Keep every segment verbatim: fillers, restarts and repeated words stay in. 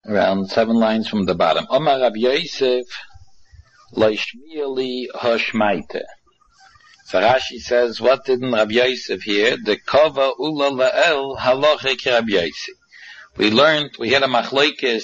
around seven lines from the bottom. Omar Rav Yosef Leishmieli Hoshmaite. So Rashi says, what didn't Rav Yosef hear? The Kova Ula La'el Halachik Rav Yosef. We learned, we had a machlokes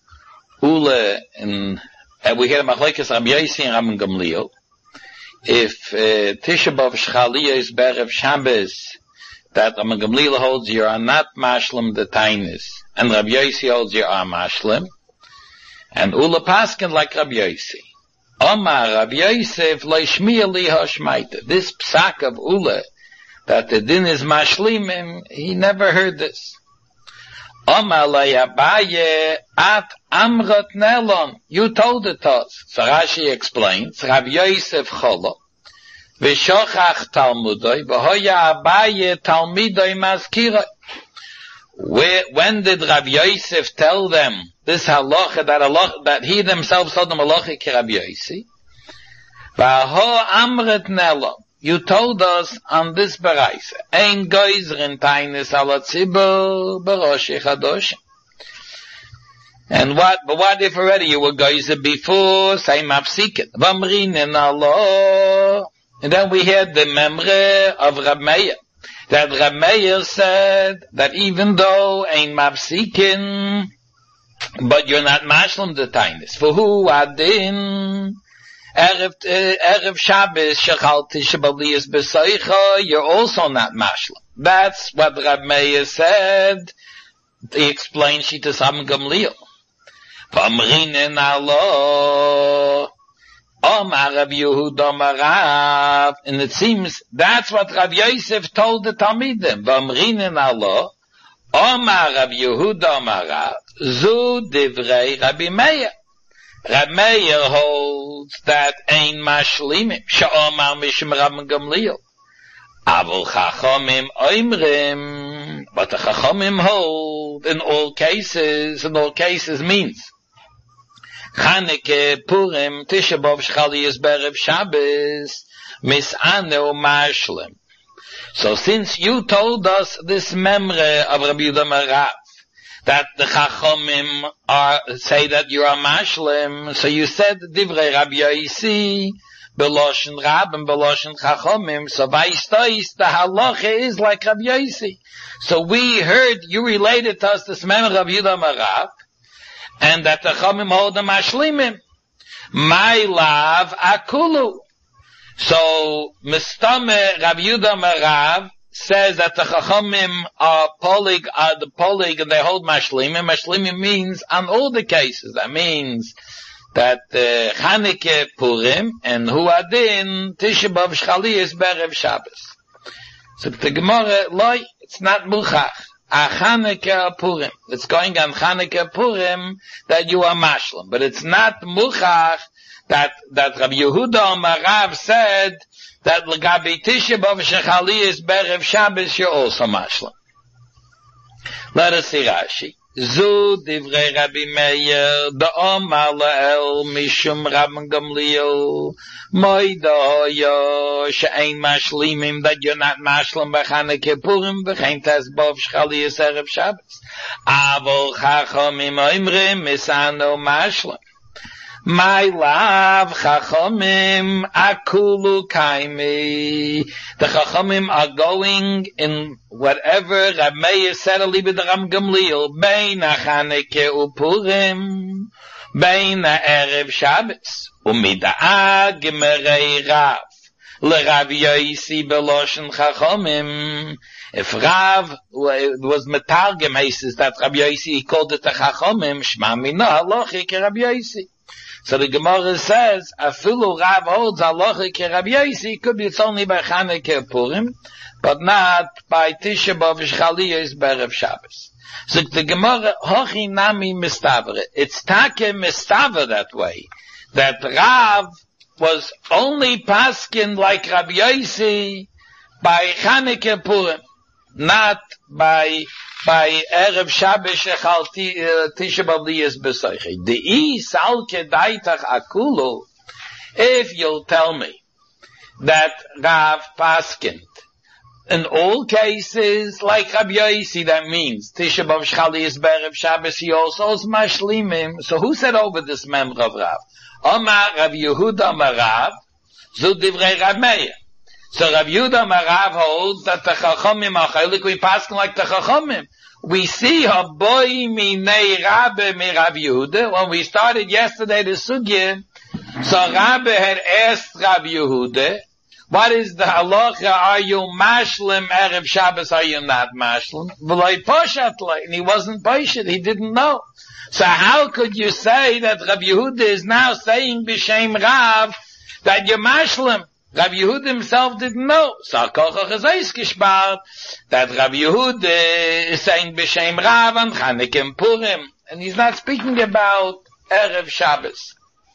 Ula and uh, we had a machlokes Rav Yosef and Rabban Gamliel. If uh, Tisha B'Av Shchalia is Berev Shabbos, that Rabban Gamliel holds you are not mashlim the tainis, and Rabbi Yossi holds you are mashlim, and Ula Paskin like Rabbi Yossi. Omar Rabbi Yosef leishmiya li hashmaita. This psak of Ula, that the din is mashlimim, he never heard this. Omar layabaye at amrat nelon. You told it to us. So Rashi explains, Rabbi Yosef cholo, v'shochach talmudoi, v'hoya abaye talmidoi maskiroi. When did Rabbi Yosef tell them this halacha, that halacha, that he himself told them halacha ki Rabbi Yosef? V'ho amret nelo. You told us on this bereise, ein geizerin tainis ala tzibur b'rosh chadoshim. And what, but what if already you were geizer before, say mafsiket, v'amrinen Allah. And then we had the memre of Rab Meir, that Rab Meir said that even though ein mafsikin, but you're not mashlim the tainis. For who adin? Erev, Erev Shabbos, Shechal Tisha B'Lias B'Seicha, you're also not mashlim. That's what Rab Meir said. He explained Shitas Rabban Gamliel. V'amrinen Allah, Omar Rav Yehuda Marav, and it seems that's what Rav Yosef told the Talmidim. V'amrinen Allah, Omar Rav Yehuda Marav, Zu Divrei Rabbi Meir. Rab Meir holds that ein mashlimim, she'omar mishum Rabban Gamliel. Avol chachamim oimrim, but the chachamim hold in all cases, in all cases means Chanukah, Purim, Tisha B'Av, Shchaliyas, Berev Shabbos, mis'aneu mashlim. So since you told us this memre of Rabbi Yehuda Marav, that the Chachomim are, say that you are mashlim, so you said Divrei Rabbi Yossi, Beloshen Rab and Beloshen Chachomim, so Vayishtois, the halacha is like Rabbi Yossi. So we heard, you related to us this memre of Yehuda Marav, and that the Chachomim hold the mashlimim. My love akulu. So, Mistame Rabbi Yehuda Marav says that the Chachamim are polig, are the polig, and they hold mashlimim. Mashlimim means on all the cases. That means that uh, Chanukah, Purim, and Huadin, Tisha B'Av, Shchaliyas, Berev Shabbos. So the Gemara, loy, it's not muchach. A Chanukah, Purim. It's going on Chanukah, Purim, that you are mashlim. But it's not muchach that, that Rabbi Yehuda Marav said that L'gabi Tisha B'Av Shechaliyas Berev Shabbos you're also mashlim. Let us see Rashi. Zu divrei Rabbi Meir da'omar la'el mishum Rabban Gamliel moida hoya she'ein mashlimim, that you're not mashlim b'Chanukah Purim v'chein tes B'Av Shechaliyas Erev Shabbos. Avol chachamim oimrim misano mashlim. My love, Chachamim akulu kaimi. The Chachamim are going in whatever Rab Meir said, Alibi the Ram Gamliel, Beina Chanukah uPurim, Beina Erev Shabbos, Umida'a Gemerei Rav, LeRav Yossi Beloshen Chachamim. If Rav was Metargem, he says that Rav Yossi, he called it a Chachamim, Shma Mina Halachi ke Rav Yossi. So the Gemara says, Afilu Rav holds halacha ke Rabbi Yossi, could be it's only by Chanukah Purim, but not by Tisha B'Av Shchaliyas Berev Shabbos. So the Gemara, Hochi Nami Mistavre, it's Take Mistavre that way, that Rav was only paskin like Rabbi Yossi by Chanukah Purim, not by by Erev Shabbos Shechal Tisha B'Av Liyas B'Seicha. De'i salke daitach akulu, if you'll tell me that Rav paskint in all cases, like Rabbi Yossi, that means Tisha B'Av Shchali is Berev Shabbos, he also is Mashlimim. So who said over this member of Rav? Omar Rav Yehuda Amar Rav, Zu Divrei Rav Meir. So Rav Yehuda Amar Rav holds that the Chachamim are chaylik, we pass like the Chachamim. We see Haboy Minei Rabbe Mi Rav Yehuda. When we started yesterday the Sugya, so Rabbe had asked Rav Yehuda, what is the halacha? Are you mashlim Erev Shabbos? Are you not mashlim? V'loi poshat lei. And he wasn't poshat. He didn't know. So how could you say that Rav Yehuda is now saying b'shem Rav that you're mashlim? Rav Yehuda himself didn't know. So Kochach is eis gespart that Rav Yehuda is saying b'shem Rav and Chanukah and Purim. And he's not speaking about Erev Shabbos.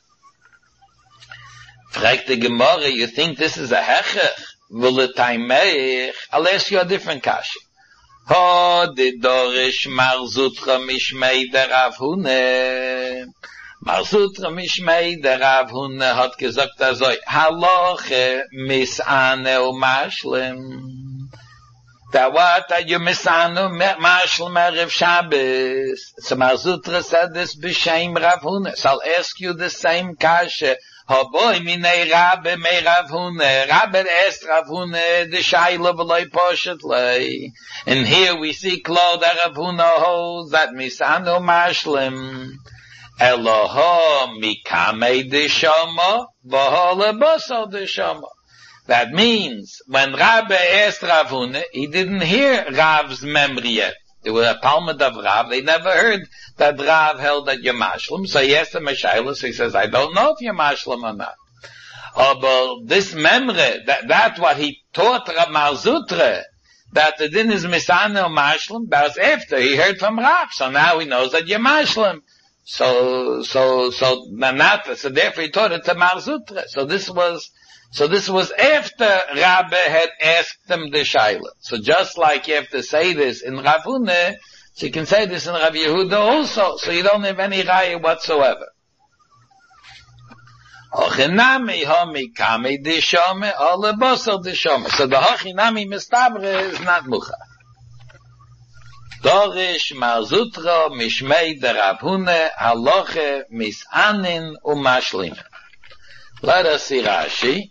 Fragt the Gemara, you think this is a hechech? Will it taimech? I'll ask you a different kasha. Ho de dorish marzutra mishmei der Rav Hune. Marzutra mishmei der Rav Hune hat gesagt azoi, haloche misane u mashlem. Da what are you misane u mashlem Erev Shabbos? So Marzutra said this b'shem Rav Hune. So I'll ask you the same kasha. Haboy minei Rabbe mei Rav Hune. Rabbe asked Rav Hune the shayla v'loi poshet lei. And here we see Claude Rav Hune holds that misanu mashlim. Eloho mikamei deshama v'ho lebosol deshama. That means when Rabbe asked Rav Hune, he didn't hear Rav's memory yet. They were a Talmud of Rav. They never heard that Rav held that you're mashlim. So he asked him a shayla. So he says, I don't know if you're mashlim or not. Oh, but this memre, that, that what he taught Rav Marzutra, that the din is misane or mashlim, that was after he heard from Rav. So now he knows that you're mashlim. So, so, so, not, so therefore he taught it to Marzutra. So this was, So this was after Rabbe had asked them the shayla. So just like you have to say this in Rav Hune, so you can say this in Rav Yehuda also. So you don't have any raya whatsoever. Hochinami homi kami dishome ole bosel dishome. So the hochinami mistabre is not mucha. Dorish marzutra mishmei der Rav Hune haloche misanin umashlim. Let us see Rashi.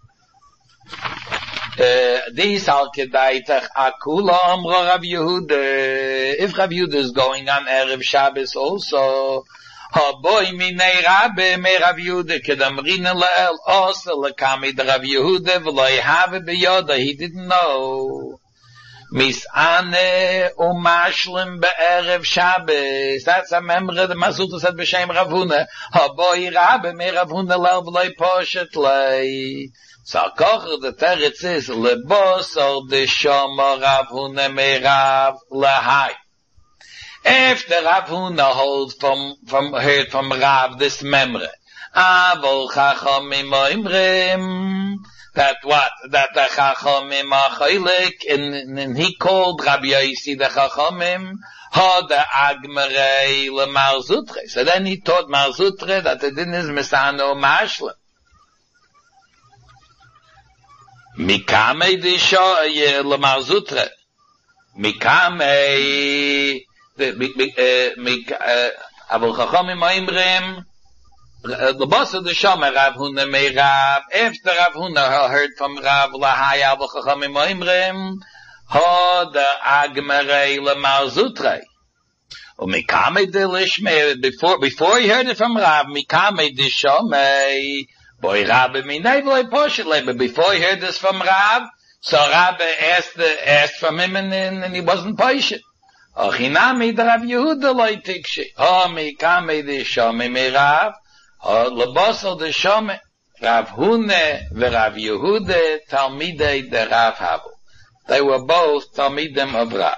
This al kedaitach akula amra Rav Yehuda. If Rav Yehuda is going on Erev Shabbos also, haboy minei Rabbe me Rav Yehuda kedamrina la'el also lekami de Rav Yehuda v'lo yehave beyoda. He didn't know. Misane umashlim be'erev Shabbos. That's a member of the Masuta said b'shem Rav Hune. Haboy Rabbe me Rav Hune la'el v'lo poshet lei. So kocher the teretz is lebos or the shoma Rav Hune me Rav lahai. After Rav Hune holds from from heard from Rav this memre, avol chachamim oimrim that what that the chachamim are chaylik, and, and he called Rabbi Yossi the chachamim ha the agmerei le Marzutre. So then he taught Marzutre that the din is misano mashlim. Mikame de sho ye le Marzutre. Mikame the mik avol chachamim oimrim the boss of the Shama Rav Hune me Rav. After Rav Hune heard from Rav lahai avol chachamim oimrim ha the agmerei le Marzutre. O mikame de lishme before before he heard it from Rav mikame de shomei. Boy, Rabbi minei v'loi poshet lei. But before he heard this from Rav, so Rabbi asked the, asked from him, and, and, and he wasn't poshet. Ochinami de Rav Yehuda loi tikshi. Oh, mi kame de shome me Rav. Oh, lebosel de shome. Rav Hune v'Rav Yehuda talmidei de Rav Havu. They were both talmidim of Rav.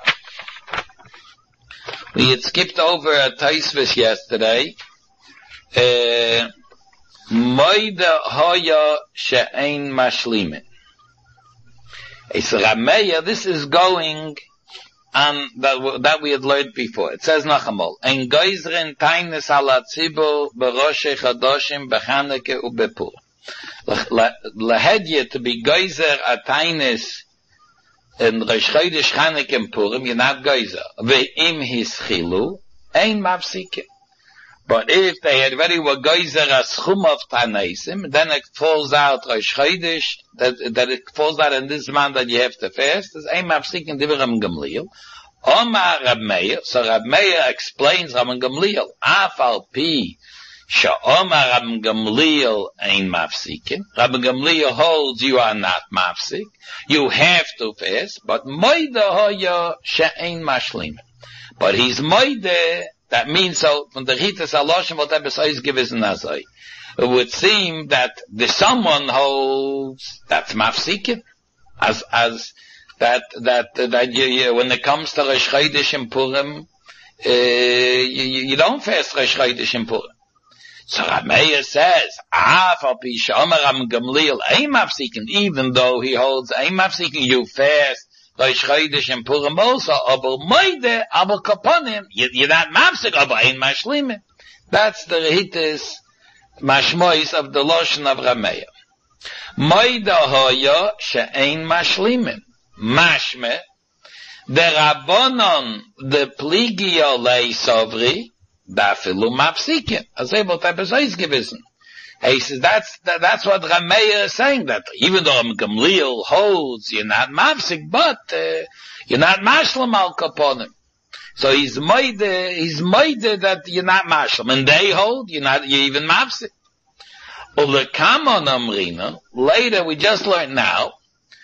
We had skipped over a Taisvis yesterday. Uh, Moida hoya she'ein mashlimin. It's Rameya. This is going on that, that we had learned before. It says Nachamol. En geizren taines ala tzibur beroshe chadoshim bechaneke ubepur. Lahedye to be geizer a taines in Rosh Chodesh Chanukah and Purim, you're not geyser. Ve'im hischilu, ein mafsikin. But if they had already were geyser a schum of Tanaisim, then it falls out Rosh Chodesh, that, that it falls out in this month that you have to fast, there's ein mafsikin divrei Gamliel. Omar Rab Meir, so Rab Meir explains Rab Gamliel, afal pi, Sha'omar Rab Gamliel ein mafsikin. Rab Gamliel holds you are not mafsik. You have to fast, but moide hoya she'ein mashlim. But he's moide, that means so, from the Chitas Aloshim, whatever is given nazai. It would seem that the someone holds, that's mafsikin, as, as, that, that, that you, you, when it comes to Rosh Chodesh and Purim, uh, you, you don't fast Rosh Chodesh and Purim. So Rab Meir says, Afal pi she'omar Rab Gamliel ein mafsikin, even though he holds ein mafsikin, you fast Rosh Chodesh and Purim also, aber moide, aber kaponim, you're not mafsik, aber ein mashlimin. That's the Rehitis mashmois of the Loshen of Rab Meir. Moide hoya she'ein mashlimin. Mashme, the Rabbonon, the Pligio lei sovri, dafilu mafsikin. As able to have given. He says that's that, that's what Rab Meir is saying, that even though Gamliel holds you're not mafsik, but uh, you're not mashlam al kaponim. So he's made he's made that you're not mashlam, and they hold you're not you're even mafsik. Ulekamon amrina. Later we just learned now.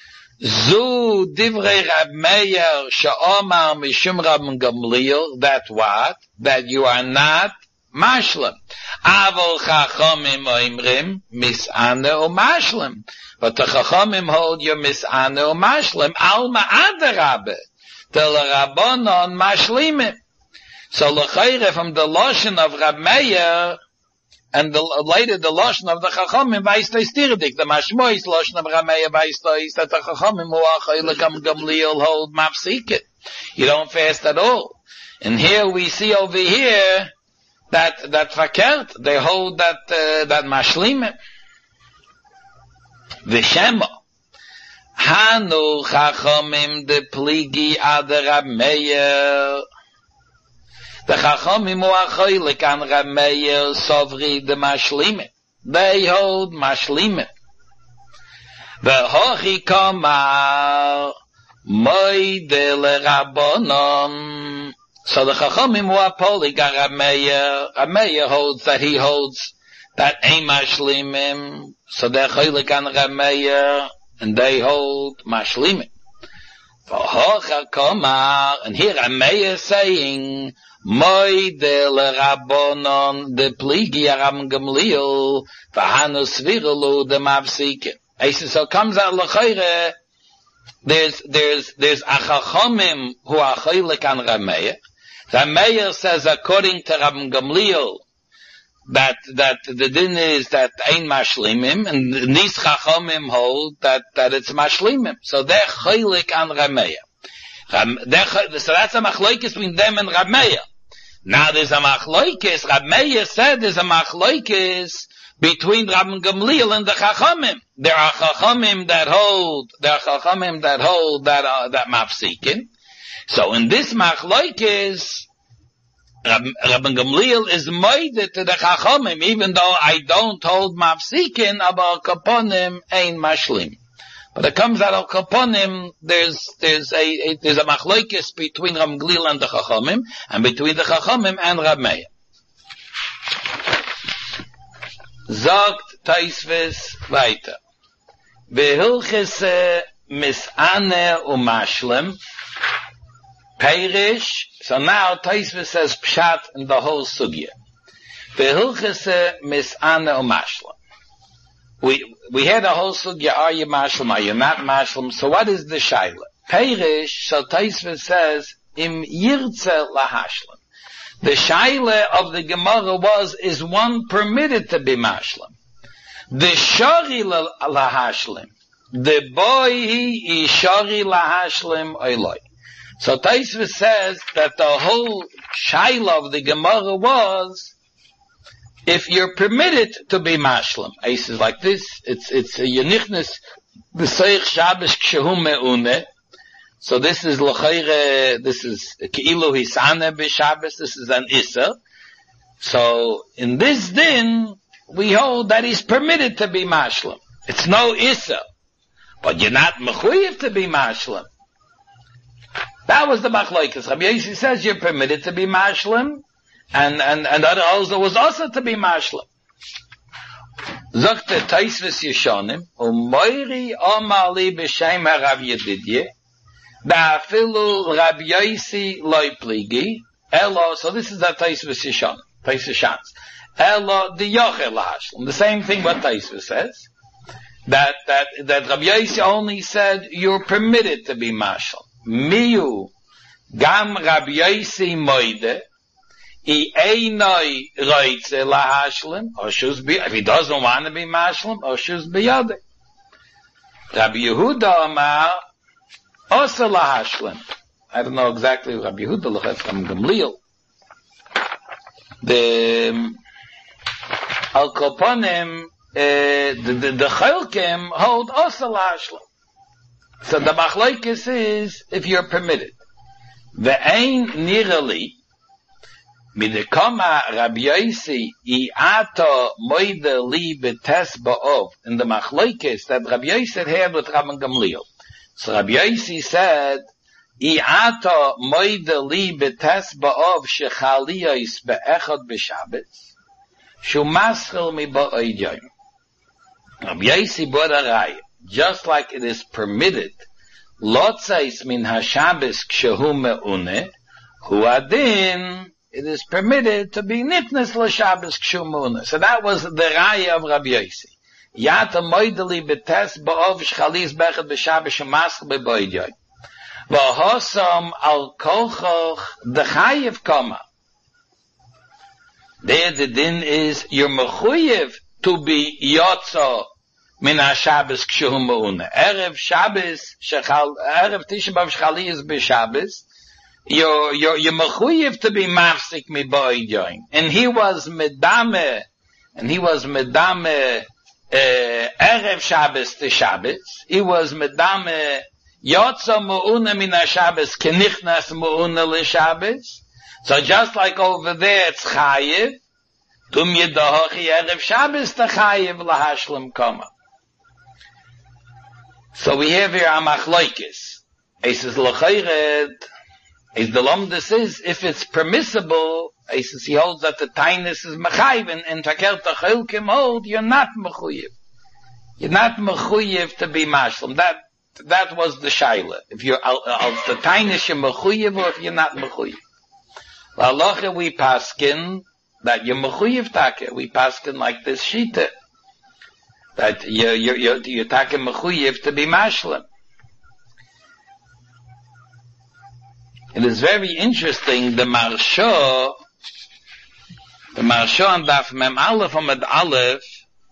Zu divrei Rab Meir she'omar mishum Rab Gamliel, that what? That you are not mashlim. Avol chachamim oimrim mis'ane o mashlim. But the chachamim hold you mis'ane o mashlim. Alma adarabe. Tel rabbonon mashlimim. So l'chayre from the Loshen of Rab Meir, and the, later the Loshen of the Chachamim Vaistoi Stirdik, the Mashmois Loshen of Rab Meir Vaistoi is that the Chachamim who are Chaylikam Gamliel hold mafsikin. You don't fast at all. And here we see over here that, that Fakert, they hold that, uh, that Mashlimim. V'shema. Hanu Chachamim de Pligi ad Rab Meir. The Chachamim who are choylek an Rab Meir sovri the mashlimim. They hold mashlimim. V'hochi kamar moide leRabbonon. So the Chachamim who are polig an Rab Meir, Rab Meir holds that he holds that ein mashlimim. So they're choylek an Rab Meir, and they hold mashlimim. V'hochi kamar, and here Rab Meir is saying, Moide leRabbonon de pligi Rab Gamliel v'hanu svirulu de mafsikin. He says, so comes out l'chayre, there's, there's, there's a chachamim who are chaylik an Rab Meir. Rab Meir says, according to Rab Gamliel, that, that the din is that ein mashlimim, and these chachamim hold that, that it's mashlimim. So they're chaylik an Rab Meir. So that's a machlokes between them and Rab Meir. Now there's a machlokes, Rab Meir said there's a machlokes between Rab Gamliel and the Chachamim. There are Chachamim that hold, there are Chachamim that hold that, uh, that mafsikin. So in this machlokes, Rab, Rab Gamliel is made to the Chachamim, even though I don't hold mafsikin, aber kaponim ein mashlim. But it comes out of Kaponim, there's, there's a, a there's a machlokes between Rab Gamliel and the Chachamim, and between the Chachamim and Rab Meir. Sagt Taisves weiter. Behilchese mis'ane u'mashlem, Peirish. So now Taisves says Pshat in the whole sugya. Behilchese mis'ane u'mashlem. We, we had a whole sugya, are you mashlim, are you not mashlim? So what is the shaila? Peirish, so Taisves says, im yirtze lahashlim. The shaila of the Gemara was, is one permitted to be mashlim? The shari lahashlim. The boy he is shari lahashlim oiloi. So Taisves says that the whole shaila of the Gemara was, if you're permitted to be mashlim, I says like this, it's, it's a yenichnes, b'seich shabbos kshehu me'une, So this is l'chayre, this is Keilu Hisane b'Shabbos, this is an Issa. So in this din, we hold that he's permitted to be mashlim. It's no Issa. But you're not mechuyev to be mashlim. That was the machlokes. Rabbi Yossi says you're permitted to be mashlim, and, and, and other also was also to be mashlim. Zokte Taisvis Yeshonim, Umoiri Omali B'Shem HaRav Yedidye, Da'afilu Rabbi Yossi Loi Pligi, Elo, so this is the Taisvis Yeshonim, Taisvis Shans. Elo the Yochel Hashlam. The same thing what Taisvis says. That, that, that Rabbi Yossi only said you're permitted to be mashlim. Miyu Gam Rabbi Yossi Moide, I einoi roitze lahashlim, or shuz bi, if he doesn't want to be mashlim, or shuz biyade. Rabbi Yehuda Amar, also lahashlim. I don't know exactly what Rabbi Yehuda lachet from Gamliel. The, Al Koponim, the, the, the Chalkim hold also lahashlim. So the machlokes is, if you're permitted. Ve'ein nirali, Midekoma Rabbi Yossi iato moide li betes ba'ov. In the machlokes that Rabbi Yossi had with Rabban Gamliel. So Rabbi Yossi said, iato moide li betes ba'ov shechaliyos be'echad b'Shabbos shu maschil mi ba'oidyoim. Rabbi Yossi brought a raya. Just like it is permitted, lotzais min haShabbos kshehu me'uneh, hu adin, it is permitted to be nitnes l'Shabbos k'shumuna. So that was the raya of Rabbi Yossi. Yata moideli betes ba'ov shchalis bechad b'Shabbos shumaschel b'boidyoy. V'hosam al kolchoch dechayev koma. There the din is, you're mechuyev to be yotzo min haShabbos k'shumuna. Erev Shabbos, shechal, Erev Tisha B'Av shchalis b'Shabbos, You're, you're, you're mechuyev to be mafsik mi ba'idyoim. And he was medame, and he was medame, uh, Erev Shabbos to Shabbos. He was medame, yotza mu'una min ha-Shabbos, kenichnas mu'una le-Shabbos. So just like over there, it's chayiv, tum yedahochi Erev Shabbos to chayiv lahashlim koma. So we have here a machlokes. He says, l'chayred, is the lomdus is, if it's permissible, he says he holds that the tainus is mechayiv, and in Taker Tachelkim hold, you're not mechuyev. You're not mechuyev to be mashlim. That, that was the shaila. If you're, of the tainus you're mechuyev, or if you're not mechuyev. L'aloche we paskin, that you're mechuyev take. We paskin like this shita. That you're, you're, you're, you're take mechuyev to be mashlim. It is very interesting, the Marsha, the Marsha on Daf Mem Aleph Amud Aleph,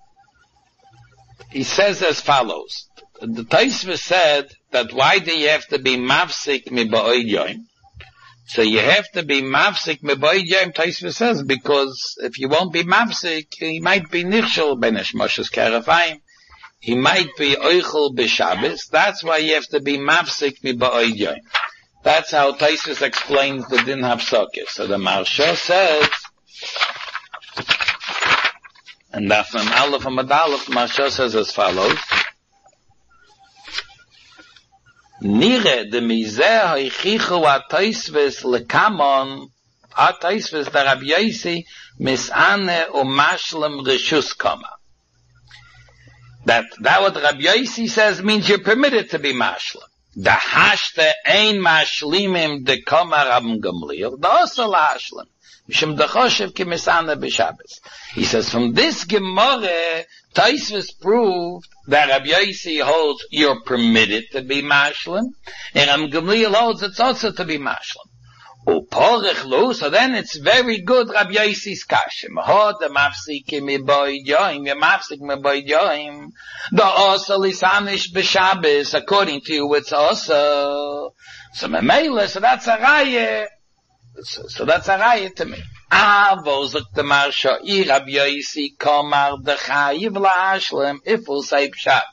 he says as follows. The Taisva said that why do you have to be mafsik mi ba'oidyoim? So you have to be mafsik mi ba'oidyoim, Taisva says, because if you won't be mafsik, he might be nichshel benesh Moshe's Karafayim. He might be oichel b'Shabbos. That's why you have to be mafsik mi ba'oidyoim. That's how Taisus explains the din hafsokis. So the Marsha says, and that from Aleph Amud Aleph, the Marsha says as follows: Nire de mizeh haichichu ataisves lekamon ataisves da Rabbi Yossi misane umashlim reshus kama. That that what Rabbi Yossi says means you're permitted to be mashlim. The hashte ein mashlimim de koma Rabban Gamliel, the also lahashlim. Mishum dechoshev ki misana b'Shabbos. He says from this Gemara, Taisvus proved that Rabbi Yossi holds you're permitted to be mashlim, and Rabban Gamliel holds it's also to be mashlim. Uporech lo, so then it's very good Rabbi Yossi's kashim. Ho the mafsik mi boidyoim, the mafsik mi boidyoim. The also lisanish b'Shabbos, according to you, it's also. So memele, so that's a raya. So, so that's a raya to me. Ah, vozuk the marsha, I Rabbi Yossi komar dechayiv la'ashlem, if we'll say pshat.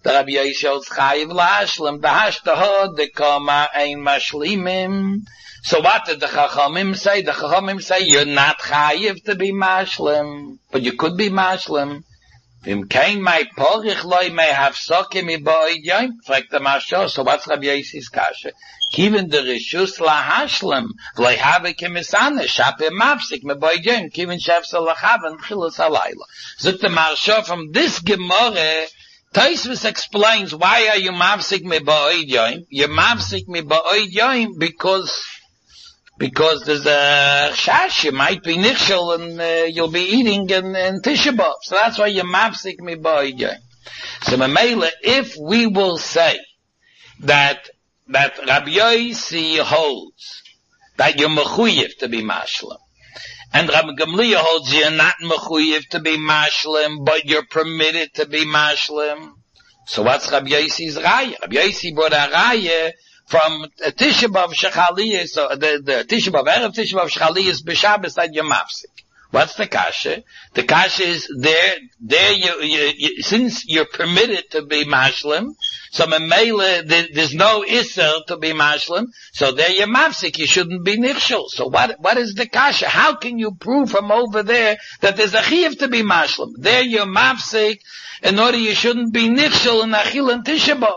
the Rabbi Yosi holds chayiv la'ashlim, the hashtaha, the kama ein mashlimim. So what did the Chachamim say? The Chachamim say you're not chayiv to be mashlim, but you could be mashlim. Vim kein mai porich loy may have sokim i ba'id yoim. Fragt the Marsha, so what's Rabbi Yosi's kasha? Kiven the rishus lahashlim, v'loi have kemisane, shape mapsik me ba'id yoim, kiven shefsa lachaven, chilus halayla. Zut the Marsha, from this Gemara, Taisvis explains, why are you mapsik me ba'id yoim? You're mapsik me ba'id yoim because Because there's a chash, you might be nichshel and uh, you'll be eating in, in Tisha B'Av. So that's why you mapsik mi ba'idyoim. So Mamela, if we will say that, that Rabbi Yosi holds that you're mechuyev to be mashlim, and Rabbi Gamliel holds you're not mechuyev to be mashlim, but you're permitted to be mashlim, so what's Rabbi Yosi's raya? Rabbi Yosi brought a raya from Tisha B'Av Shechaliyah, so the, the Tisha B'Av, Erev Tisha B'Av Shechaliyah is B'Shabbos that you're mafsik. What's the kasha? The kasha is there, there you, you, you since you're permitted to be mashlim, so Memele, there, there's no Isser to be mashlim, so there you're mafsik, you shouldn't be nichshel. So what, what is the kasha? How can you prove from over there that there's a chiyuv to be mashlim? There you're mafsik, in order you shouldn't be nichshel in Achil and Tisha B'Av.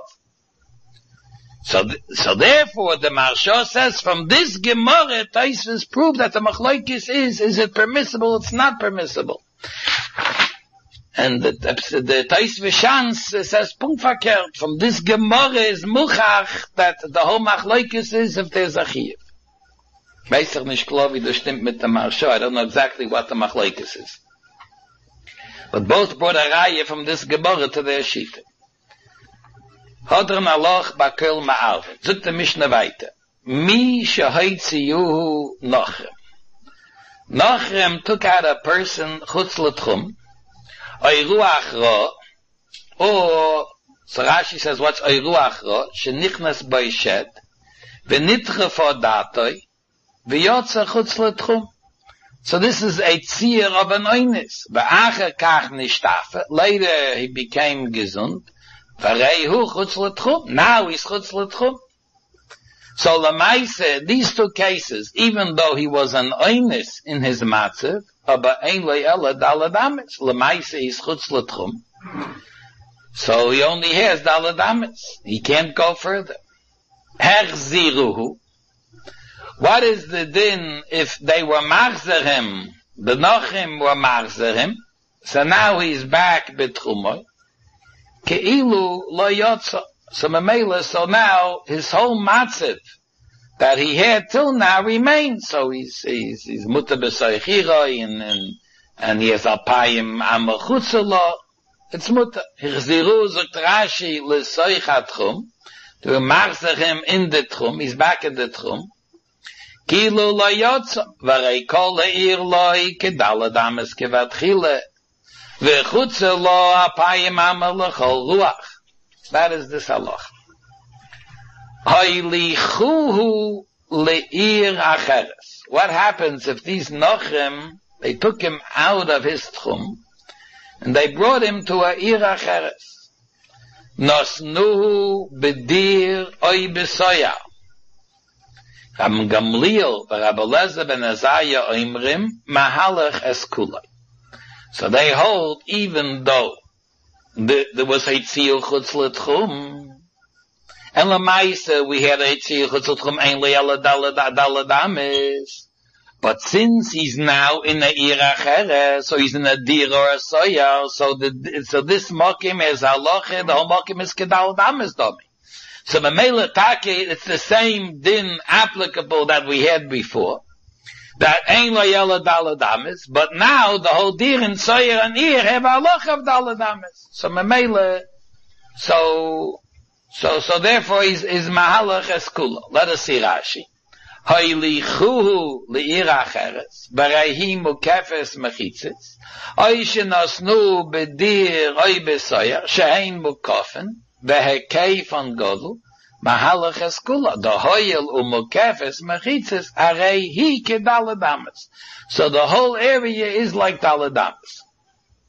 So, so therefore, the Marsha says, from this Gemara, Taisvis proved that the Machlokes is, is it permissible, it's not permissible. And the, the, the Taisvis Shans says, Punkt verkehrt, from this Gemara is Muchach, that the whole Machlokes is if there's a Chiyuv. Weiß ich nicht klar, wie das stimmt mit der Marsha, I don't know exactly what the Machlokes is. But both brought a Raya from this Gemara to their Shita. Hodron aloch bakel ma'arvet. Zut the Mishnah weiter. Mi shehoitzi yuhu Nochem. Nochem took out a person chutz l'tchum, oy ruach ra, or, so Rashi says, what's oy ruach ra? Shenichnas boishet, v'nitche for datoi, v'yotza chutz l'tchum. So this is a tzir of an oinis. V'acher kach nishtafe. Later he became gesund. Now he's chutz l'tchum. So Lamaise, these two cases, even though he was an oinis in his matzav, aber ein lo ela daladamitz. Lamaise is chutz l'tchum. So he only has daladamitz. He can't go further. Herziruhu. What is the din if they were machzer him? The Nochim were machzer him. So now he's back betchumoy. Ke'ilu lo yotza. So Mamela, so now his whole matziv that he had till now remains. So he's, he's, he's mutter b'soichiroi and, and, and he has alpayim amachutzelo. It's mutter. Hichziru zot Rashi l'soichat tchum. To machzer him in the tchum. He's back in the tchum. Ki'ilu lo yotza. V'rei kol le'ir loi kedaladames kevatchile. That is this halach. What happens if these Nochim, they took him out of his tchum, and they brought him to a ir acheres? Nosnuhu bedir oy besoya. Ram Gamliel, Rabbi Eliezer ben Azariah oimrim, mahalach es kulay. So they hold, even though the, there was a tziyur chutz l'tchum, and l'maisa we had a tziyur chutz l'tchum ein le'ala daladamis, but since he's now in a ir acheres, so he's in a dir or a soya, so the, so this mokim is halacha, the whole mokim is kedaladamis domi. So Mamela Take, it's the same din applicable that we had before. That ain't loyala daladamis, but now the whole dir and soyer and ear have a loch of daladamis. So Mamela, so, so, so therefore is, is mahalach eskula. Let us see Rashi. Hoylichuhu le'ir acheres, barayhi mukefes mechitzes, oy shenosnu bedir oy besoyer, shehein mukofen, behekei von godel, mahalach eskula, the hoyel umukefes mechitzes, arei hi ke daladamas. So the whole area is like daladamas.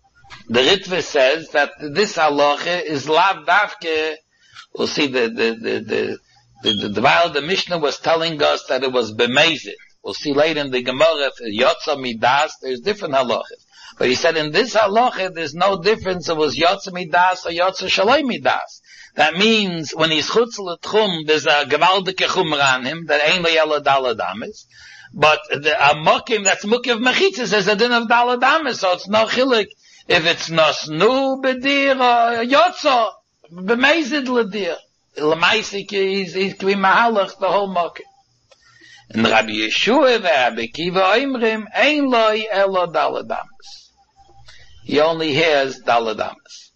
The Ritva says that this halacha is lav davke. We'll see the the the the the, the, the while the Mishnah was telling us that it was bemezid. We'll see later in the Gemara yotza midas. There's different halachas, but he said in this halacha there's no difference. It was yotza midas or yotza shaloi midas. That means when he's chutz l'tchum, there's a gewaldike chumra on him that ain't le'yela daladamis. But the a mokim that's mukiv mechitzes is a din of daladamis, so it's no chilik. If it's nosnu bedir or yotza, b'meizid l'dir. L'maisik is, is kvi mahalach, the whole mokim. And Rabbi Yeshua and Rabbi Kiva Oimrim, ein loi elo daladamis. He only hears daladamis.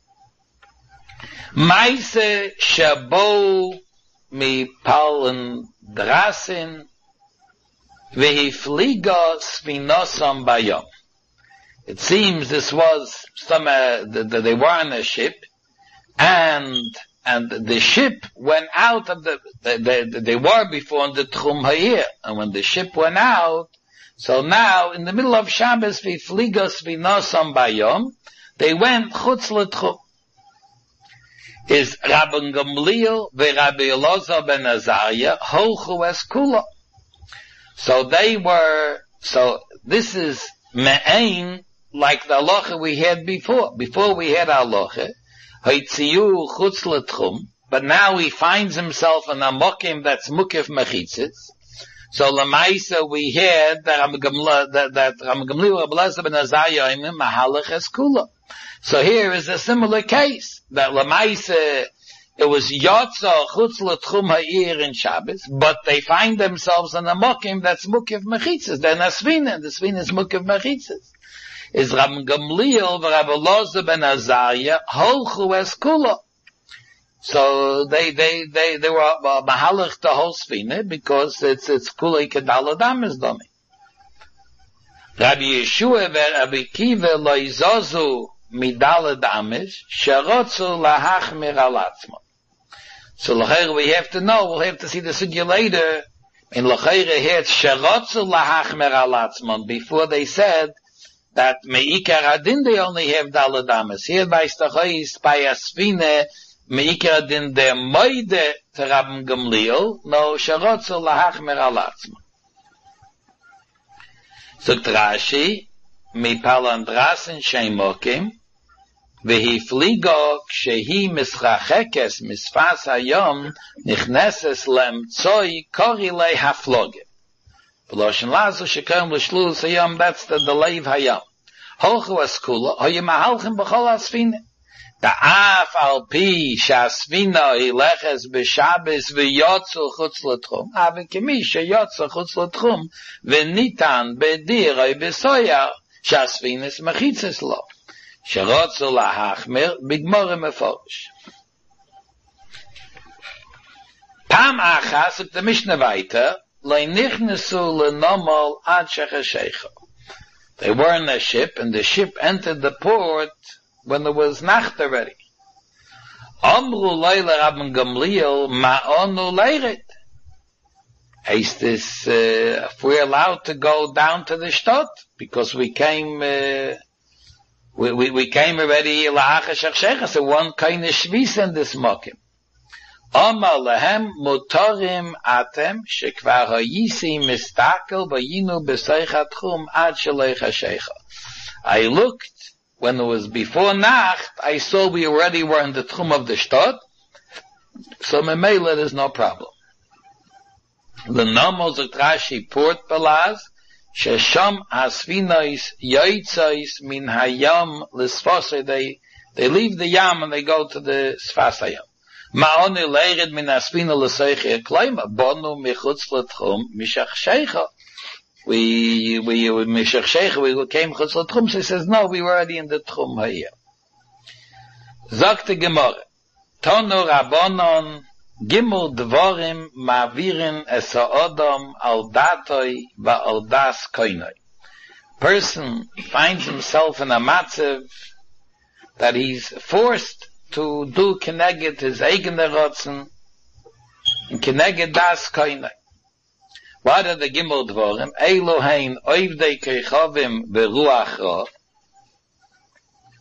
Maise shabo mi palen drasin vehifliga sfinosam bayom. It seems this was some, uh, the, the, they were on a ship, and, and the ship went out of the, they, they, they were before in the Tchum Ha'ir, and when the ship went out, so now, in the middle of Shabbos, v'fligos v'nosam bayom, they went chutz l'tchum. Is Rabban Gamliel v'Rabbi Elazar ben Azariah holchu es kula. So they were, so this is me'ain, like the halacha we had before. Before we had halacha, Haitziyu chutz l'tchum, but now he finds himself in a mokim that's mukif mechitzes. So lemaisa we had that Rabban Gamliel, that, that Rabban Gamliel Rabbi Elazar ben Azariah imim mahalach es kula. So here is a similar case that lemaisa it was yotza chutz l'tchum ha'ir in Shabbos, but they find themselves in a mokim that's mukif mechitzes. They're nasvina, the svina is mukif mechitzes. Is Rabban Gamliel v'Rabbi Elazar ben Azariah holchu es kula. So they they they they were uh, mahalach the whole svina because it's it's kula kedaladam is domi. Rabbi Yeshua v'Rabbi Kiva lo izazu midaladamis sherotzu lahachmir al atzmon. So l'chayr we have to know, we'll have to see the sugya later. In l'chayr here it's sherotzu lahachmir al atzmon. Before they said that meikar adin they only have daladamis. Here by stachayis by asfine meikar adin de moide to Rabban Gamliel. No sherotzu lahachmir al atzmon. So Rashi mi palandrasin sheimokim. V'hifligo kshehi misrachekes misfas hayom nichneses lemtzoi korilei haflogim. V'loshen lazu shekom l'shlus hayom, that's the delay of hayom. Holchu askula, hoye mahalchim b'chol asfine. Da'af al pi sh'asfina hileches b'shabes v'yotzu chutz l'tchum. Ave kemi sheyotzu chutz l'tchum v'nitan b'dir oy b'soyar sh'asfines mechitzes lo. Sherotzu lahachmir bigmor meforish. Pam achas sagt the Mishnah weiter, lo nichnesu lenomol ad shechashecha. They were in a ship, and the ship entered the port when there was nacht already. Amru leila Rabban Gamliel ma'onu leirit. Is this, uh, if we're allowed to go down to the stot, because we came, uh, We, we, we came already la'acha shechshecha, so one kind of shvis in this mokim. Omar lehem motorim atem shekvar hayisi mistakel bayinu b'seichat chum ad shalei chashecha. I looked, when it was before Nacht, I saw we already were in the tchum of the shtot, so memela there's no problem. The normal Rashi port balaz, Shesham asvinois yoitzos min hayam l'sfasay. They they leave the yam and they go to the sfasayam. Ma'onu leirid min asvina l'seiche klaima bonu michutz l'tchum mishachshecha. We we mishachshecha we came chutz l'tchum. So he says no, we were already in the tchum hayam. Zakte Gemara Tonu Rabbanon Gimel dvorim ma'virin es ha'odom al datoi va'al das koinoi. Person finds himself in a matzav that he's forced to do keneged his eigen rotzen and keneged das koinoi. What are the Gimel dvorim? Elohein oivdei kechovim beruach ra.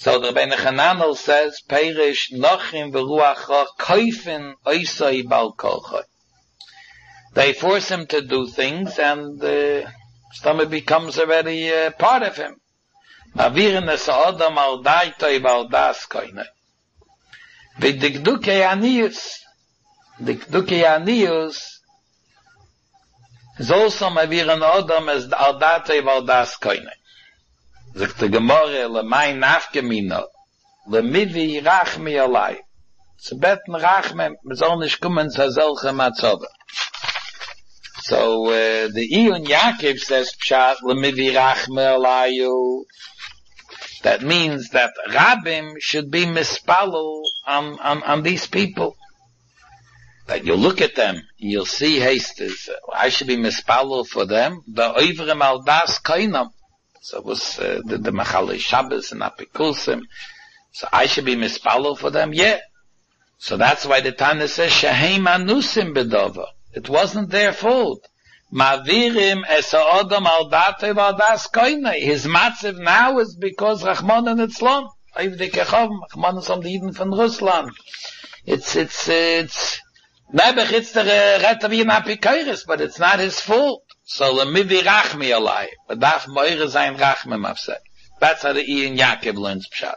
So the Rebbeinu Hananel says, Perish nochim v'ruach koifen oisai bal kolchoi. They force him to do things, and the stomach becomes already uh, part of him. Mavirin es adam al daitoi bal das koinoi. V'dikdukei aniyus. Dikdukei aniyus is also mavirin adam as al daitoi bal das koinoi. Sagt the Gemara, le mein nafgemino, le mivi rachmi alai. Ze beten rachme, me soll nicht kommen zu solche Matzove. So, uh, the Iyun Yaakov says, Pshat, le mivi rachmi alayu. That means that Rabbim should be mispalel on, on, on these people. That you look at them, you'll see hastes. I should be mispalel for them. The oivrim al das koinam. So it was uh, the, the Machalei Shabbos and Apikusim. So I should be mispalel for them? Yeah. So that's why the Tana says, Shehem anusim bedova. It wasn't their fault. Mavirim es ha'odam al datei v'al das koinei. His matziv now is because Rachman and Itzlon. Oivdei kechovim. Rachman is on the Eden from Ruslan. It's, it's, it's, Nebech it's the Retter wie in Apikoiris, but it's not his fault. So lemivi rachmi alai, but daf moire zayin rachmi mafsek. That's how the Iyun Yaakov learns pshat.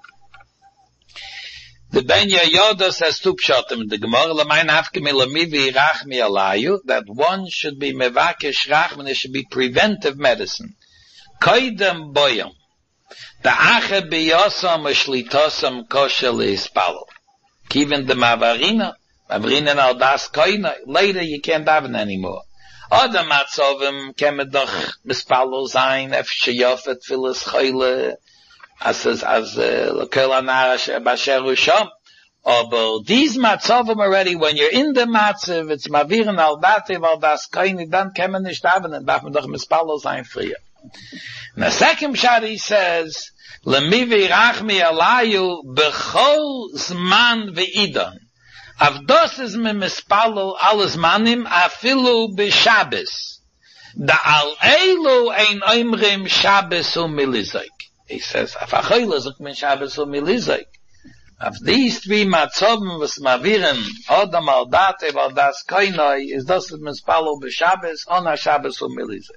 The Ben Yehoyada says two pshatim in the Gemara, l'mayin hafkemi lemivi rachmi alayu, that one should be mevakesh rachmi, it should be preventive medicine. Koidem boyam, the ache biyosam ushlitosam kosher leispalo. Kiven the mavarina, mavarina al das koina, later you can't daven anymore. Other matzovim kemen doch mispalo zayin ef sheyofet filas choyle as as as l'kel anar basher usham. But these matzovim already, when you're in the matzav, it's mavirin al dativ al das koini, then kemen nish daven and darf man doch mispalo zayin frier. And the second pshat he says, lemivi rachmi alayu bechol zman ve'idan. Avdos is me mispalo alles manim afilu b'Shabbos. Da al elu ein oimrim Shabbos u milizaik. He says, afachoyle zok min Shabbos u milizaik. Of these three matzobim was maviren odam al date val das koinoi is dos is mispalo b'Shabbos on a Shabbos u milizaik.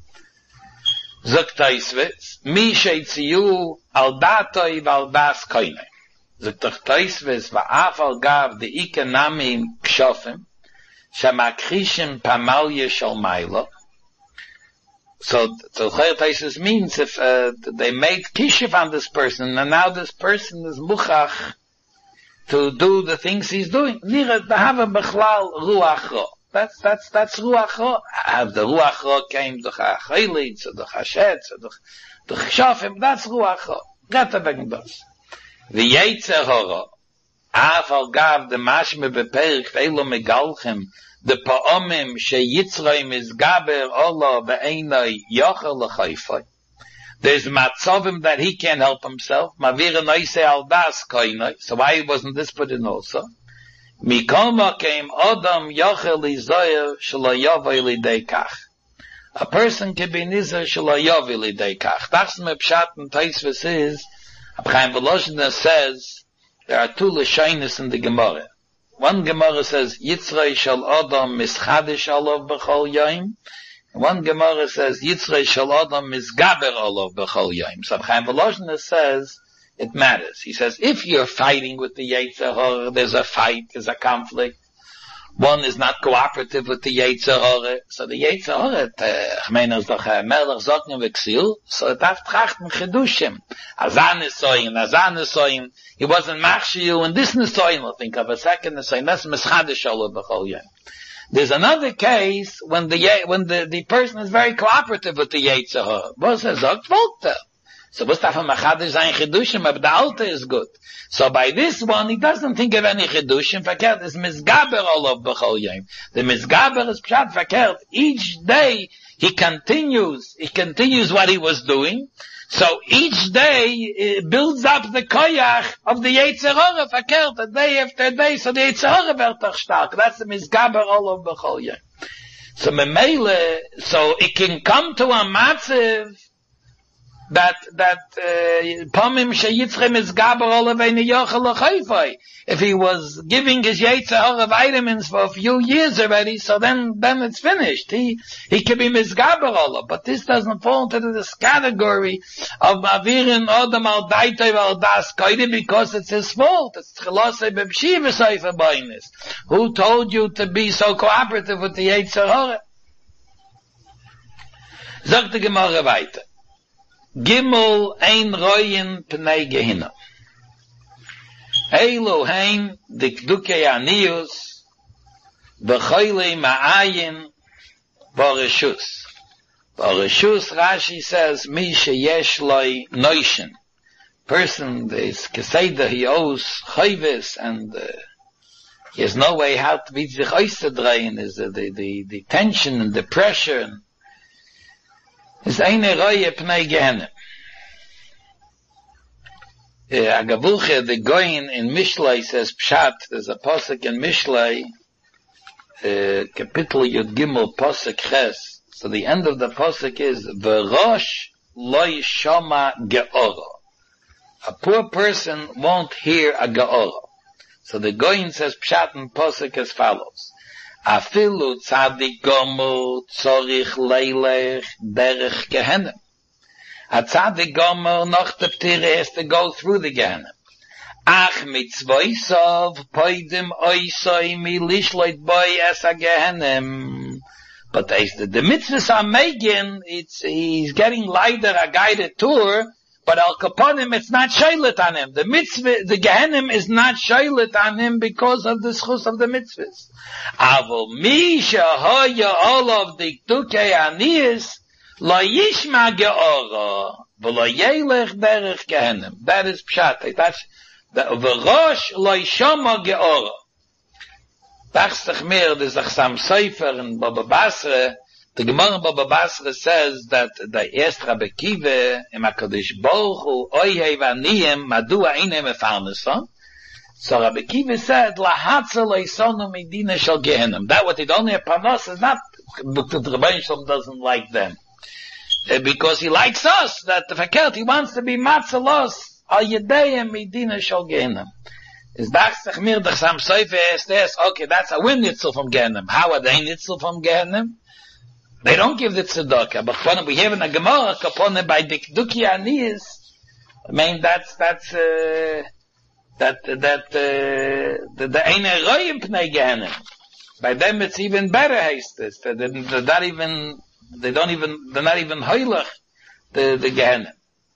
Zok taisvitz, mi sheitziyu al datoi val das koinoi. Zok toch taisvitz va'afal gav de ikenamim kshofim shamakrishim pamalye shal mailo. So, so taisvitz means if uh, they made kishif on this person, and now this person is muchach to do the things he's doing. Nira dahava bechlal ruach ro. That's, that's, that's ruach ro. Have the ruach ro came to chaylit, to the chashet, to the kshofim, that's ruach ro. Gata wegen das. The Yetzer Hara, Afal Gav, the Mashme Beperich, Elo Megalchem, the Pa'omim, She Yitzroim is Gaber, Ola, Be'enoi, Yochel L'chayfoi. There's Matzovim that he can't help himself, Mavira Noise Al Das Koinoi, so why wasn't this put in also? Mikoma came Odom, Yochel Lizoyer, Shelo Yovoi Lidei Kach. A person can be Nizer, Shelo Yovoi Lidei Kach. That's me Pshat and Taisvis is, Chaim Volozhiner says there are two lashonos in the Gemara. One Gemara says Yitzrei shel Adam mischadish olav b'chol yom. One Gemara says Yitzrei shel Adam misgaber olav b'chol yom. So Chaim Volozhiner says it matters. He says if you're fighting with the Yetzer Hara, there's a fight, there's a conflict. One is not cooperative with the Yetzer Hara. So the Yetzer Hara, ich meine, ist doch ein Melech Socken Vexil, so it darf trachten Chedushim. Azan Nisoyin, Azan Nisoyin, he wasn't Machshiyu, and this Nisoyin, I'll think of a second Nisoyin, that's Mischadish Olav B'chol Yom. There's another case when the, when the, the person is very cooperative with the Yetzer Hara. Was er sagt, wollte. So was darf man Machadish sein Chedushim, but the Alter is good. So by this one, he doesn't think of any Chedushim, verkehrt is Misgaber Olav B'chol Yom. The Misgaber is Pshat verkehrt. Each day, he continues, he continues what he was doing. So each day, it builds up the koyach of the Yetzer Hara verkehrt, a day after day, so the Yetzer Hara wird doch stark. That's the Misgaber Olav B'chol Yom. So Memele, so it can come to a matziv that that Pamim sheyitzchem is gaber olavein yochel lechayfai. If he was giving his Yetzer Hara vitamins for a few years already, so then then it's finished. He he can be misgaber ola, but this doesn't fall into this category of mavirin odam al daitay al das koide because it's his fault. It's chelosei b'bshiva seifer bainis. Who told you to be so cooperative with the Yetzer Hara? Sagt die Gemara weiter. Gimel ein royen pnei gehinna. Eilu hein dikduke anius b'choyle ma'ayin b'reshus. B'reshus Rashi says mi sheyesh loy noishin. Person is keseda, he owes chayves and uh, he has no way how to be sich auszudrehen. Is the, the the the tension and the pressure. And is eine roye pnei gehinna. Uh, Agavuche, the Goyin in Mishlei says Pshat, there's a posuk in Mishlei, uh, Kapitel Yud Gimel posuk Ches. So the end of the posuk is V'rosh loy shoma ge'oro. A poor person won't hear a ge'oro. So the Goyin says Pshat in posuk as follows: Afilu tzadik gomu tzorich leilech derech gehenem. A tzaddik gomer noch the ptire has to go through the Gehenna. Ach mitzvoisov poidim oisoi mi lishloit boy es a Gehennem. But as the, the mitzvahs are making, it's, he's getting lighter a guided tour, but al kaponim it's not shaylet on him. The mitzvah, the Gehennem is not shaylet on him because of the schus of the mitzvahs. Avol mi shehoya all of the tukei aniyas, Lo yishma ge'ora, v'lo yelech derech gehenem. That is pshat. That's the v'rosh lo yishma ge'ora. Dachstach mir, there's a Chassam Sofer in Baba Basra. The Gemara in Baba Basra says that the erst Rabbi Kiva im HaKadosh Baruch Hu oyhei v'aniyim madua einem efarneson. So Rabbi Kiva said, lahatza lo yisonu midina shel gehenem. That what it only a panos is not, because the Rebbeinu Shalom doesn't like them. Uh, because he likes us, that the fakert, he wants to be matzalos, al yedeyem midina shal gehenem. Is dachsach mir the Chassam Sofer says, okay, that's a win nitzel from gehenem. How are they nitzel from gehenem? They don't give the tzedakah, but when we have in a Gemara, kapone by dikduki aniyis, I mean, that's, that's, uh, that, that, uh, the, the eine royim pnei gehenem. By them it's even better, haste this. They're, they're not even, They don't even, they're not even hoylach, the, the Gehenna.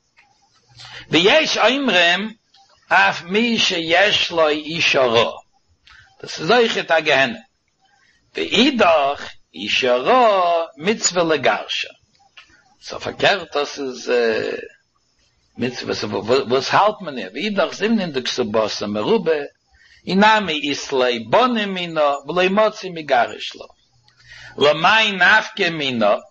V'yesh oimrem, af mi sheyesh loy isharo. Das ist oichet a Gehenna. V'idach, isharo mitzvah legarsha. So verkehrt, das ist, uh, mitzvah, so was halt man hier? V'idach zimnin de ksubosa merube, inami islay bonim ino, v'loi motzi migarish lo. Lamai nafke mina.